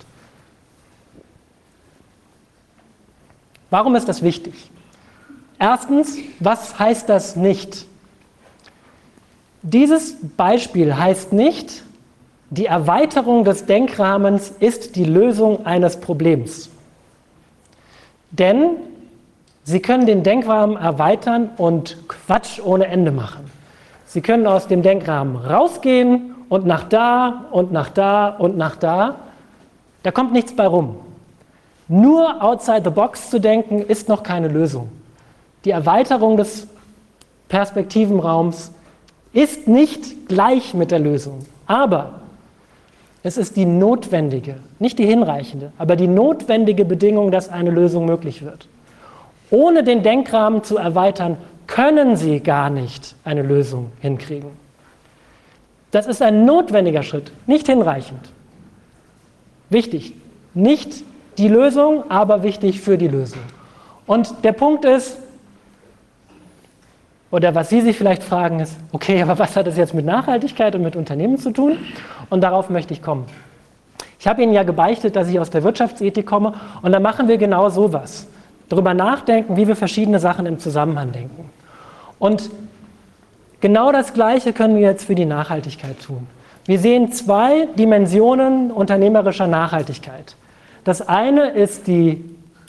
Warum ist das wichtig? Erstens, was heißt das nicht? Dieses Beispiel heißt nicht, die Erweiterung des Denkrahmens ist die Lösung eines Problems. Denn Sie können den Denkrahmen erweitern und Quatsch ohne Ende machen. Sie können aus dem Denkrahmen rausgehen und nach da und nach da und nach da. Da kommt nichts bei rum. Nur outside the box zu denken, ist noch keine Lösung. Die Erweiterung des Perspektivenraums ist nicht gleich mit der Lösung. Aber es ist die notwendige, nicht die hinreichende, aber die notwendige Bedingung, dass eine Lösung möglich wird. Ohne den Denkrahmen zu erweitern, können Sie gar nicht eine Lösung hinkriegen. Das ist ein notwendiger Schritt, nicht hinreichend. Wichtig, nicht die Lösung, aber wichtig für die Lösung. Und der Punkt ist, oder was Sie sich vielleicht fragen ist, okay, aber was hat das jetzt mit Nachhaltigkeit und mit Unternehmen zu tun? Und darauf möchte ich kommen. Ich habe Ihnen ja gebeichtet, dass ich aus der Wirtschaftsethik komme und da machen wir genau sowas. Darüber nachdenken, wie wir verschiedene Sachen im Zusammenhang denken. Und Genau das Gleiche können wir jetzt für die Nachhaltigkeit tun. Wir sehen zwei Dimensionen unternehmerischer Nachhaltigkeit. Das eine ist die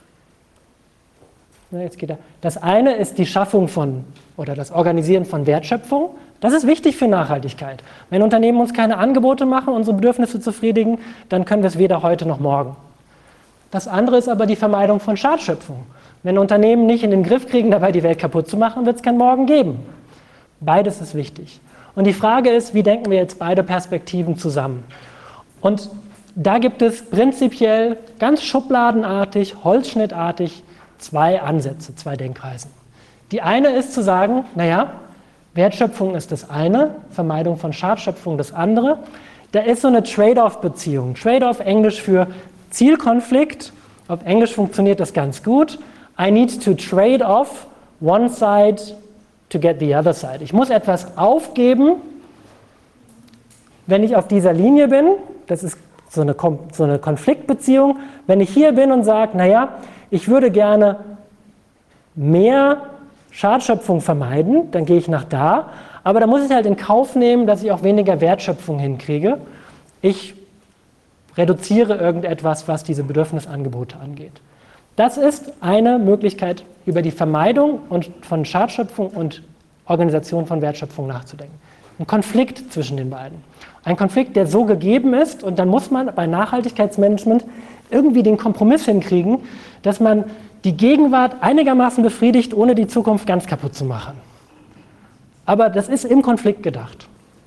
Schaffung von oder das Organisieren von Wertschöpfung. Das ist wichtig für Nachhaltigkeit. Wenn Unternehmen uns keine Angebote machen, unsere Bedürfnisse zufriedigen, dann können wir es weder heute noch morgen. Das andere ist aber die Vermeidung von Schadschöpfung. Wenn Unternehmen nicht in den Griff kriegen, dabei die Welt kaputt zu machen, wird es kein Morgen geben. Beides ist wichtig. Und die Frage ist, wie denken wir jetzt beide Perspektiven zusammen? Und da gibt es prinzipiell ganz schubladenartig, holzschnittartig zwei Ansätze, zwei Denkweisen. Die eine ist zu sagen, naja, Wertschöpfung ist das eine, Vermeidung von Schadschöpfung das andere. Da ist so eine Trade-off-Beziehung. Trade-off Englisch für Zielkonflikt. Auf Englisch funktioniert das ganz gut. I need to trade off one side to get the other side. Ich muss etwas aufgeben, wenn ich auf dieser Linie bin. Das ist so eine Konfliktbeziehung. Wenn ich hier bin und sage, naja, ich würde gerne mehr Schadschöpfung vermeiden, dann gehe ich nach da. Aber da muss ich halt in Kauf nehmen, dass ich auch weniger Wertschöpfung hinkriege. Ich reduziere irgendetwas, was diese Bedürfnisangebote angeht. Das ist eine Möglichkeit, über die Vermeidung von Schadschöpfung und Organisation von Wertschöpfung nachzudenken. Ein Konflikt zwischen den beiden. Ein Konflikt, der so gegeben ist, und dann muss man bei Nachhaltigkeitsmanagement irgendwie den Kompromiss hinkriegen, dass man die Gegenwart einigermaßen befriedigt, ohne die Zukunft ganz kaputt zu machen. Aber das ist im Konflikt gedacht.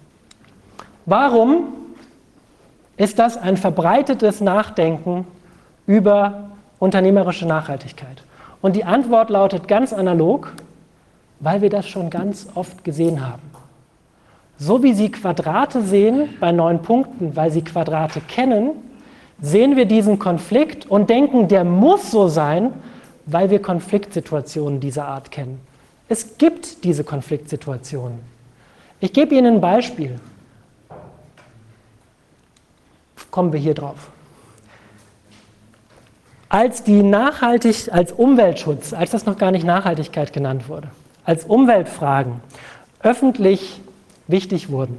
Warum ist das ein verbreitetes Nachdenken über unternehmerische Nachhaltigkeit? Und die Antwort lautet ganz analog, weil wir das schon ganz oft gesehen haben. So wie Sie Quadrate sehen bei 9 Punkten, weil Sie Quadrate kennen, sehen wir diesen Konflikt und denken, der muss so sein, weil wir Konfliktsituationen dieser Art kennen. Es gibt diese Konfliktsituationen. Ich gebe Ihnen ein Beispiel. Kommen wir hier drauf. Als Umweltschutz, als das noch gar nicht Nachhaltigkeit genannt wurde, als Umweltfragen öffentlich wichtig wurden,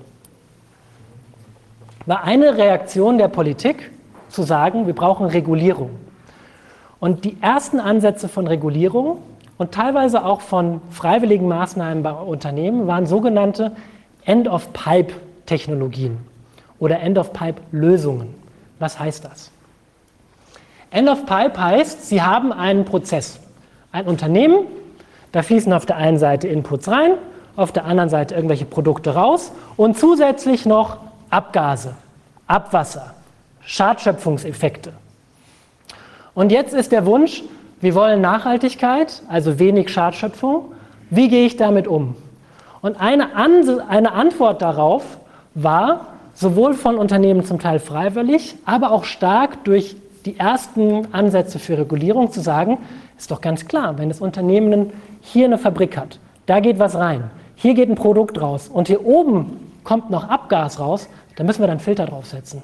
war eine Reaktion der Politik zu sagen, wir brauchen Regulierung. Und die ersten Ansätze von Regulierung und teilweise auch von freiwilligen Maßnahmen bei Unternehmen waren sogenannte End-of-Pipe-Technologien oder End-of-Pipe-Lösungen. Was heißt das? End-of-Pipe heißt, Sie haben einen Prozess. Ein Unternehmen, da fließen auf der einen Seite Inputs rein, auf der anderen Seite irgendwelche Produkte raus und zusätzlich noch Abgase, Abwasser, Schadschöpfungseffekte. Und jetzt ist der Wunsch, wir wollen Nachhaltigkeit, also wenig Schadschöpfung. Wie gehe ich damit um? Und eine Antwort darauf war, sowohl von Unternehmen zum Teil freiwillig, aber auch stark durch die ersten Ansätze für Regulierung zu sagen, ist doch ganz klar, wenn das Unternehmen hier eine Fabrik hat, da geht was rein, hier geht ein Produkt raus und hier oben kommt noch Abgas raus, dann müssen wir dann Filter draufsetzen.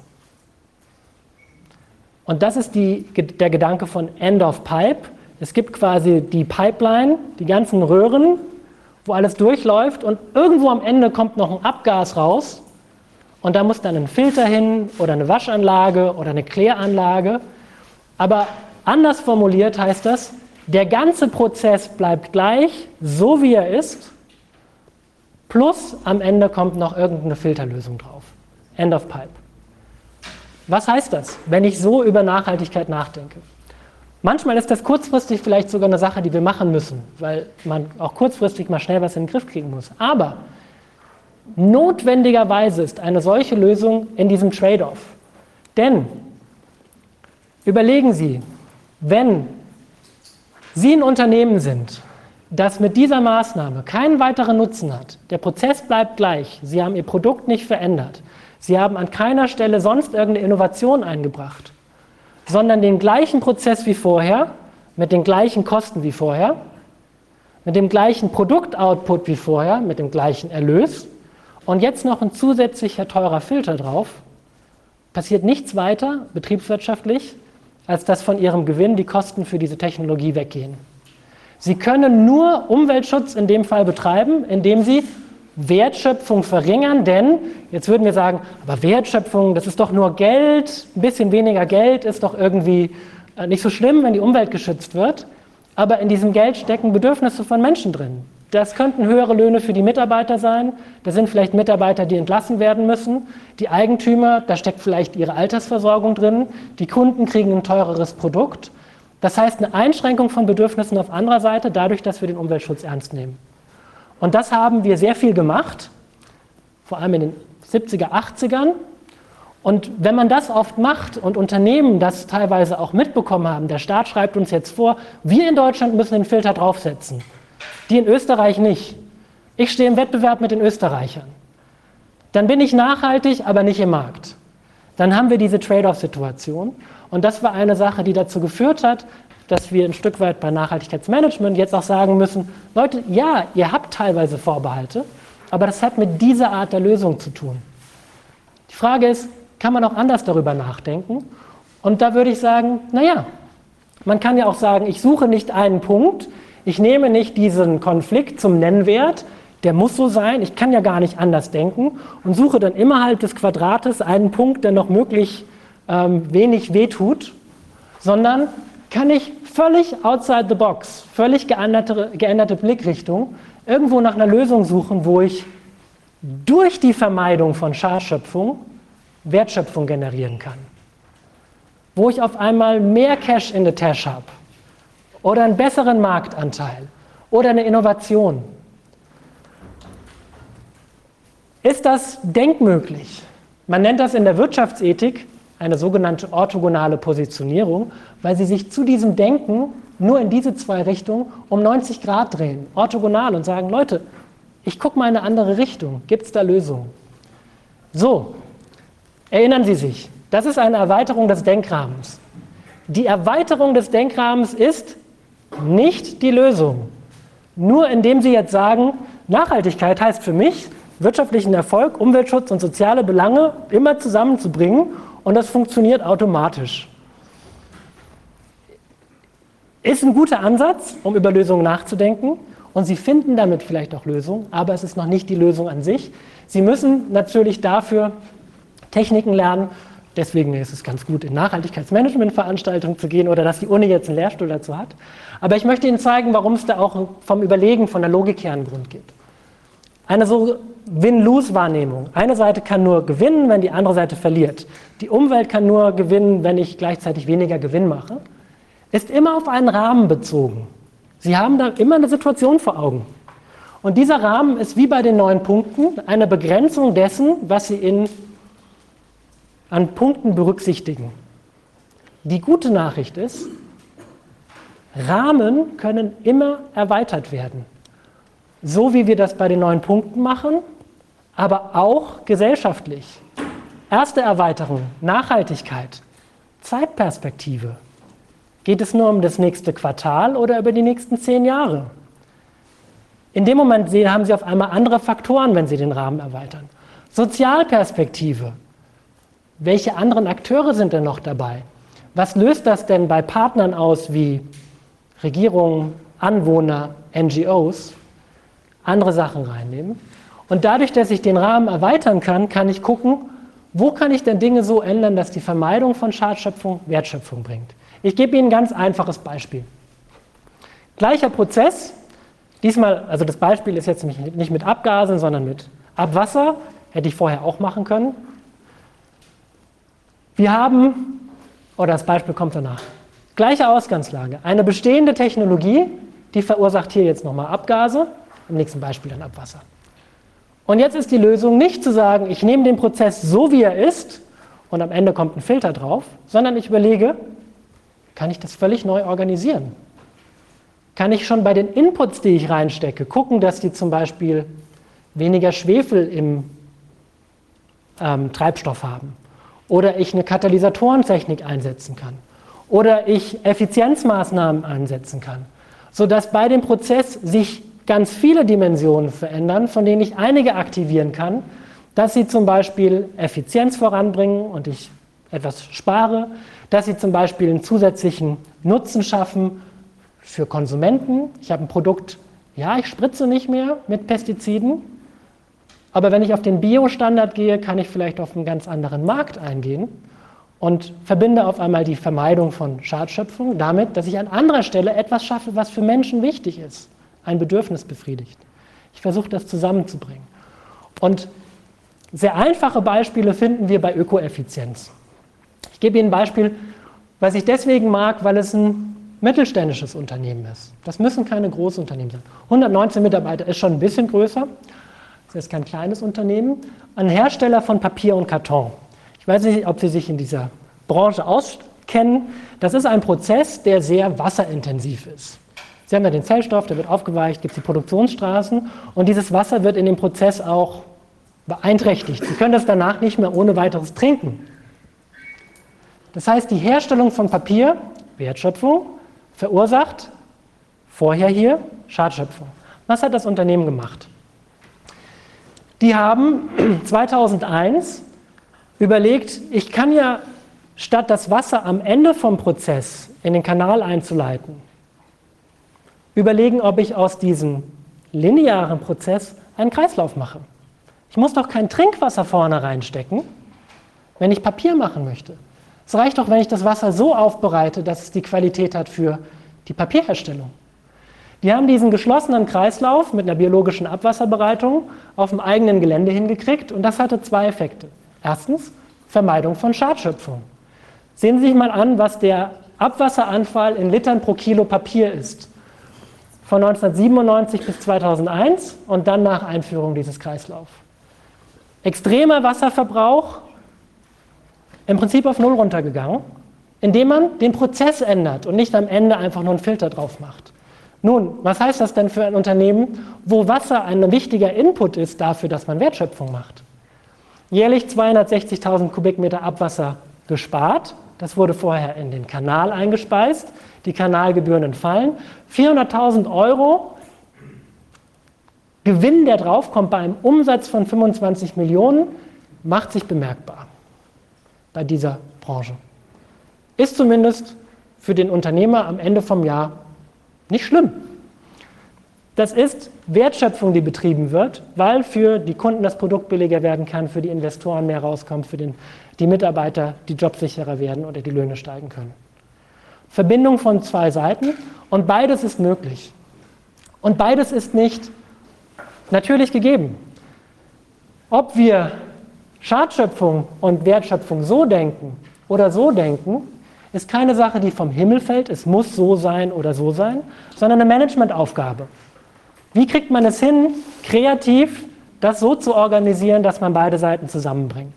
Und das ist der Gedanke von End of Pipe. Es gibt quasi die Pipeline, die ganzen Röhren, wo alles durchläuft und irgendwo am Ende kommt noch ein Abgas raus und da muss dann ein Filter hin oder eine Waschanlage oder eine Kläranlage. Aber anders formuliert heißt das, der ganze Prozess bleibt gleich, so wie er ist, plus am Ende kommt noch irgendeine Filterlösung drauf. End of Pipe. Was heißt das, wenn ich so über Nachhaltigkeit nachdenke? Manchmal ist das kurzfristig vielleicht sogar eine Sache, die wir machen müssen, weil man auch kurzfristig mal schnell was in den Griff kriegen muss. Aber notwendigerweise ist eine solche Lösung in diesem Trade-off. Denn überlegen Sie, wenn Sie ein Unternehmen sind, das mit dieser Maßnahme keinen weiteren Nutzen hat, der Prozess bleibt gleich, Sie haben Ihr Produkt nicht verändert, Sie haben an keiner Stelle sonst irgendeine Innovation eingebracht, sondern den gleichen Prozess wie vorher, mit den gleichen Kosten wie vorher, mit dem gleichen Produktoutput wie vorher, mit dem gleichen Erlös und jetzt noch ein zusätzlicher teurer Filter drauf, passiert nichts weiter betriebswirtschaftlich, als dass von Ihrem Gewinn die Kosten für diese Technologie weggehen. Sie können nur Umweltschutz in dem Fall betreiben, indem Sie Wertschöpfung verringern, denn jetzt würden wir sagen, aber Wertschöpfung, das ist doch nur Geld, ein bisschen weniger Geld ist doch irgendwie nicht so schlimm, wenn die Umwelt geschützt wird, aber in diesem Geld stecken Bedürfnisse von Menschen drin. Das könnten höhere Löhne für die Mitarbeiter sein, da sind vielleicht Mitarbeiter, die entlassen werden müssen, die Eigentümer, da steckt vielleicht ihre Altersversorgung drin, die Kunden kriegen ein teureres Produkt. Das heißt eine Einschränkung von Bedürfnissen auf anderer Seite, dadurch, dass wir den Umweltschutz ernst nehmen. Und das haben wir sehr viel gemacht, vor allem in den 70er, 80ern. Und wenn man das oft macht und Unternehmen das teilweise auch mitbekommen haben, der Staat schreibt uns jetzt vor, wir in Deutschland müssen den Filter draufsetzen, die in Österreich nicht. Ich stehe im Wettbewerb mit den Österreichern. Dann bin ich nachhaltig, aber nicht im Markt. Dann haben wir diese Trade-off-Situation. Und das war eine Sache, die dazu geführt hat, dass wir ein Stück weit bei Nachhaltigkeitsmanagement jetzt auch sagen müssen, Leute, ja, ihr habt teilweise Vorbehalte, aber das hat mit dieser Art der Lösung zu tun. Die Frage ist, kann man auch anders darüber nachdenken? Und da würde ich sagen, naja, man kann ja auch sagen, ich suche nicht einen Punkt, ich nehme nicht diesen Konflikt zum Nennwert, der muss so sein, ich kann ja gar nicht anders denken und suche dann innerhalb des Quadrates einen Punkt, der noch möglichst wenig wehtut, sondern kann ich völlig outside the box, völlig geänderte Blickrichtung, irgendwo nach einer Lösung suchen, wo ich durch die Vermeidung von Schadschöpfung Wertschöpfung generieren kann. Wo ich auf einmal mehr Cash in the Tash habe oder einen besseren Marktanteil oder eine Innovation. Ist das denkmöglich? Man nennt das in der Wirtschaftsethik eine sogenannte orthogonale Positionierung, weil sie sich zu diesem Denken nur in diese zwei Richtungen um 90 Grad drehen, orthogonal, und sagen, Leute, ich gucke mal in eine andere Richtung, gibt es da Lösungen? So, erinnern Sie sich, das ist eine Erweiterung des Denkrahmens. Die Erweiterung des Denkrahmens ist nicht die Lösung. Nur indem Sie jetzt sagen, Nachhaltigkeit heißt für mich, wirtschaftlichen Erfolg, Umweltschutz und soziale Belange immer zusammenzubringen und das funktioniert automatisch. Ist ein guter Ansatz, um über Lösungen nachzudenken und Sie finden damit vielleicht auch Lösungen, aber es ist noch nicht die Lösung an sich. Sie müssen natürlich dafür Techniken lernen, deswegen ist es ganz gut, in Nachhaltigkeitsmanagement-Veranstaltungen zu gehen oder dass die Uni jetzt einen Lehrstuhl dazu hat. Aber ich möchte Ihnen zeigen, warum es da auch vom Überlegen, von der Logik her einen Grund gibt. Eine so Win-Lose-Wahrnehmung. Eine Seite kann nur gewinnen, wenn die andere Seite verliert. Die Umwelt kann nur gewinnen, wenn ich gleichzeitig weniger Gewinn mache. Ist immer auf einen Rahmen bezogen. Sie haben da immer eine Situation vor Augen. Und dieser Rahmen ist wie bei den 9 Punkten eine Begrenzung dessen, was Sie an Punkten berücksichtigen. Die gute Nachricht ist, Rahmen können immer erweitert werden. So wie wir das bei den 9 Punkten machen, aber auch gesellschaftlich. Erste Erweiterung, Nachhaltigkeit, Zeitperspektive. Geht es nur um das nächste Quartal oder über die nächsten 10 Jahre? In dem Moment haben Sie auf einmal andere Faktoren, wenn Sie den Rahmen erweitern. Sozialperspektive. Welche anderen Akteure sind denn noch dabei? Was löst das denn bei Partnern aus wie Regierungen, Anwohner, NGOs? Andere Sachen reinnehmen. Und dadurch, dass ich den Rahmen erweitern kann, kann ich gucken, wo kann ich denn Dinge so ändern, dass die Vermeidung von Schadschöpfung Wertschöpfung bringt. Ich gebe Ihnen ein ganz einfaches Beispiel. Gleicher Prozess, diesmal, also das Beispiel ist jetzt nicht mit Abgasen, sondern mit Abwasser, hätte ich vorher auch machen können. Wir haben, oder das Beispiel kommt danach, gleiche Ausgangslage, eine bestehende Technologie, die verursacht hier jetzt nochmal Abgase, im nächsten Beispiel dann Abwasser. Und jetzt ist die Lösung nicht zu sagen, ich nehme den Prozess so, wie er ist und am Ende kommt ein Filter drauf, sondern ich überlege, kann ich das völlig neu organisieren? Kann ich schon bei den Inputs, die ich reinstecke, gucken, dass die zum Beispiel weniger Schwefel im Treibstoff haben? Oder ich eine Katalysatorentechnik einsetzen kann? Oder ich Effizienzmaßnahmen einsetzen kann? Sodass bei dem Prozess sich ganz viele Dimensionen verändern, von denen ich einige aktivieren kann, dass sie zum Beispiel Effizienz voranbringen und ich etwas spare, dass sie zum Beispiel einen zusätzlichen Nutzen schaffen für Konsumenten. Ich habe ein Produkt, ja, ich spritze nicht mehr mit Pestiziden, Aber wenn ich auf den Bio-Standard gehe, kann ich vielleicht auf einen ganz anderen Markt eingehen und verbinde auf einmal die Vermeidung von Schadschöpfung damit, dass ich an anderer Stelle etwas schaffe, was für Menschen wichtig ist, ein Bedürfnis befriedigt. Ich versuche das zusammenzubringen. Und sehr einfache Beispiele finden wir bei Ökoeffizienz. Ich gebe Ihnen ein Beispiel, was ich deswegen mag, weil es ein mittelständisches Unternehmen ist. Das müssen keine Großunternehmen sein. 119 Mitarbeiter ist schon ein bisschen größer. Das ist kein kleines Unternehmen. Ein Hersteller von Papier und Karton. Ich weiß nicht, ob Sie sich in dieser Branche auskennen. Das ist ein Prozess, der sehr wasserintensiv ist. Sie haben ja den Zellstoff, der wird aufgeweicht, gibt es die Produktionsstraßen und dieses Wasser wird in dem Prozess auch beeinträchtigt. Sie können das danach nicht mehr ohne weiteres trinken. Das heißt, die Herstellung von Papier, Wertschöpfung, verursacht vorher hier Schadschöpfung. Was hat das Unternehmen gemacht? Die haben 2001 überlegt, ich kann ja statt das Wasser am Ende vom Prozess in den Kanal einzuleiten, überlegen, ob ich aus diesem linearen Prozess einen Kreislauf mache. Ich muss doch kein Trinkwasser vorne reinstecken, wenn ich Papier machen möchte. Es reicht doch, wenn ich das Wasser so aufbereite, dass es die Qualität hat für die Papierherstellung. Die haben diesen geschlossenen Kreislauf mit einer biologischen Abwasserbereitung auf dem eigenen Gelände hingekriegt und das hatte zwei Effekte. Erstens, Vermeidung von Schadschöpfung. Sehen Sie sich mal an, was der Abwasseranfall in Litern pro Kilo Papier ist. Von 1997 bis 2001 und dann nach Einführung dieses Kreislaufs. Extremer Wasserverbrauch, im Prinzip auf Null runtergegangen, indem man den Prozess ändert und nicht am Ende einfach nur einen Filter drauf macht. Nun, was heißt das denn für ein Unternehmen, wo Wasser ein wichtiger Input ist dafür, dass man Wertschöpfung macht? Jährlich 260.000 Kubikmeter Abwasser gespart. Das wurde vorher in den Kanal eingespeist. Die Kanalgebühren entfallen. 400.000 Euro Gewinn, der draufkommt bei einem Umsatz von 25 Millionen, macht sich bemerkbar bei dieser Branche. Ist zumindest für den Unternehmer am Ende vom Jahr nicht schlimm. Das ist Wertschöpfung, die betrieben wird, weil für die Kunden das Produkt billiger werden kann, für die Investoren mehr rauskommt, für die Mitarbeiter die jobsicherer werden oder die Löhne steigen können. Verbindung von zwei Seiten und beides ist möglich. Und beides ist nicht natürlich gegeben. Ob wir Schadschöpfung und Wertschöpfung so denken oder so denken, ist keine Sache, die vom Himmel fällt, es muss so sein oder so sein, sondern eine Managementaufgabe. Wie kriegt man es hin, kreativ das so zu organisieren, dass man beide Seiten zusammenbringt?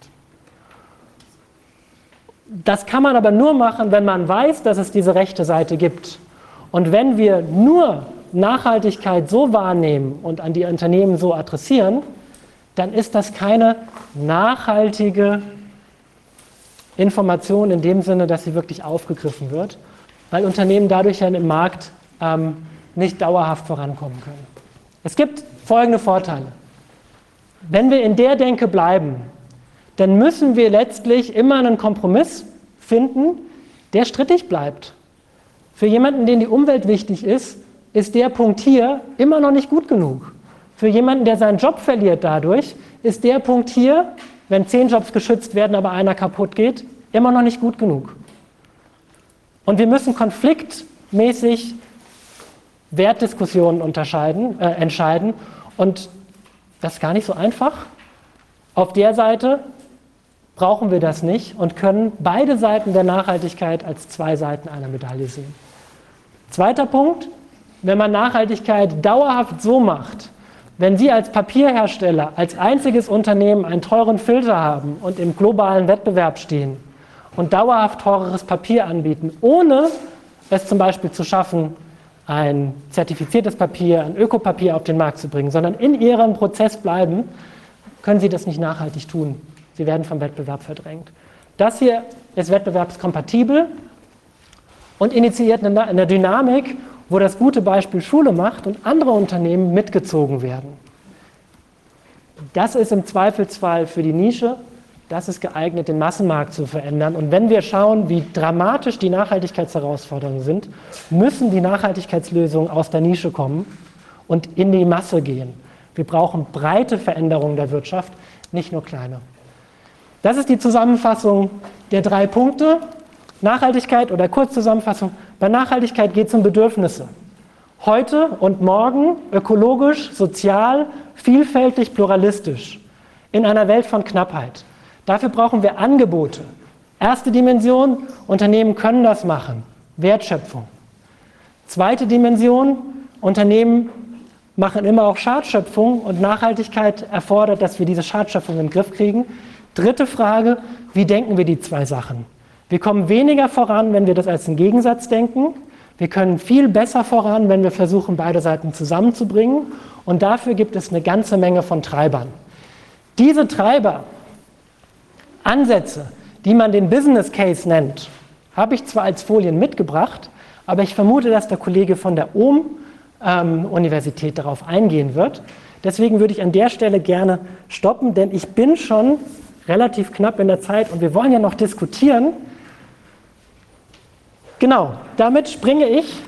Das kann man aber nur machen, wenn man weiß, dass es diese rechte Seite gibt. Und wenn wir nur Nachhaltigkeit so wahrnehmen und an die Unternehmen so adressieren, dann ist das keine nachhaltige Information in dem Sinne, dass sie wirklich aufgegriffen wird, weil Unternehmen dadurch ja im Markt nicht dauerhaft vorankommen können. Es gibt folgende Vorteile. Wenn wir in der Denke bleiben, dann müssen wir letztlich immer einen Kompromiss finden, der strittig bleibt. Für jemanden, den die Umwelt wichtig ist, ist der Punkt hier immer noch nicht gut genug. Für jemanden, der seinen Job verliert dadurch, ist der Punkt hier, wenn 10 Jobs geschützt werden, aber einer kaputt geht, immer noch nicht gut genug. Und wir müssen konfliktmäßig Wertdiskussionen entscheiden und das ist gar nicht so einfach. Auf der Seite brauchen wir das nicht und können beide Seiten der Nachhaltigkeit als zwei Seiten einer Medaille sehen. Zweiter Punkt, wenn man Nachhaltigkeit dauerhaft so macht, wenn Sie als Papierhersteller als einziges Unternehmen einen teuren Filter haben und im globalen Wettbewerb stehen und dauerhaft teureres Papier anbieten, ohne es zum Beispiel zu schaffen, ein zertifiziertes Papier, ein Ökopapier auf den Markt zu bringen, sondern in Ihrem Prozess bleiben, können Sie das nicht nachhaltig tun. Sie werden vom Wettbewerb verdrängt. Das hier ist wettbewerbskompatibel und initiiert eine Dynamik, wo das gute Beispiel Schule macht und andere Unternehmen mitgezogen werden. Das ist im Zweifelsfall für die Nische, das ist geeignet, den Massenmarkt zu verändern. Und wenn wir schauen, wie dramatisch die Nachhaltigkeitsherausforderungen sind, müssen die Nachhaltigkeitslösungen aus der Nische kommen und in die Masse gehen. Wir brauchen breite Veränderungen der Wirtschaft, nicht nur kleine. Das ist die Zusammenfassung der 3 Punkte. Nachhaltigkeit oder Kurzzusammenfassung. Bei Nachhaltigkeit geht es um Bedürfnisse. Heute und morgen ökologisch, sozial, vielfältig, pluralistisch. In einer Welt von Knappheit. Dafür brauchen wir Angebote. Erste Dimension, Unternehmen können das machen. Wertschöpfung. Zweite Dimension, Unternehmen machen immer auch Schadschöpfung und Nachhaltigkeit erfordert, dass wir diese Schadschöpfung in den Griff kriegen. Dritte Frage, wie denken wir die 2 Sachen? Wir kommen weniger voran, wenn wir das als einen Gegensatz denken. Wir können viel besser voran, wenn wir versuchen, beide Seiten zusammenzubringen. Und dafür gibt es eine ganze Menge von Treibern. Diese Treiber, Ansätze, die man den Business Case nennt, habe ich zwar als Folien mitgebracht, aber ich vermute, dass der Kollege von der Universität darauf eingehen wird. Deswegen würde ich an der Stelle gerne stoppen, denn ich bin schon relativ knapp in der Zeit und wir wollen ja noch diskutieren. Genau, damit springe ich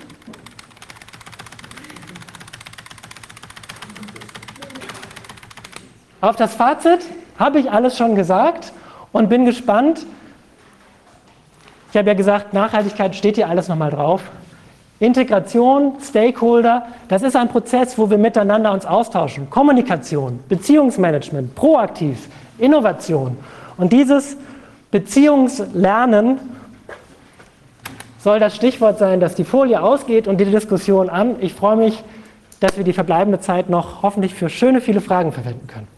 auf das Fazit. Habe ich alles schon gesagt und bin gespannt. Ich habe ja gesagt, Nachhaltigkeit steht hier alles nochmal drauf. Integration, Stakeholder, das ist ein Prozess, wo wir miteinander uns austauschen. Kommunikation, Beziehungsmanagement, proaktiv, Innovation. Und dieses Beziehungslernen soll das Stichwort sein, dass die Folie ausgeht und die Diskussion an. Ich freue mich, dass wir die verbleibende Zeit noch hoffentlich für schöne, viele Fragen verwenden können.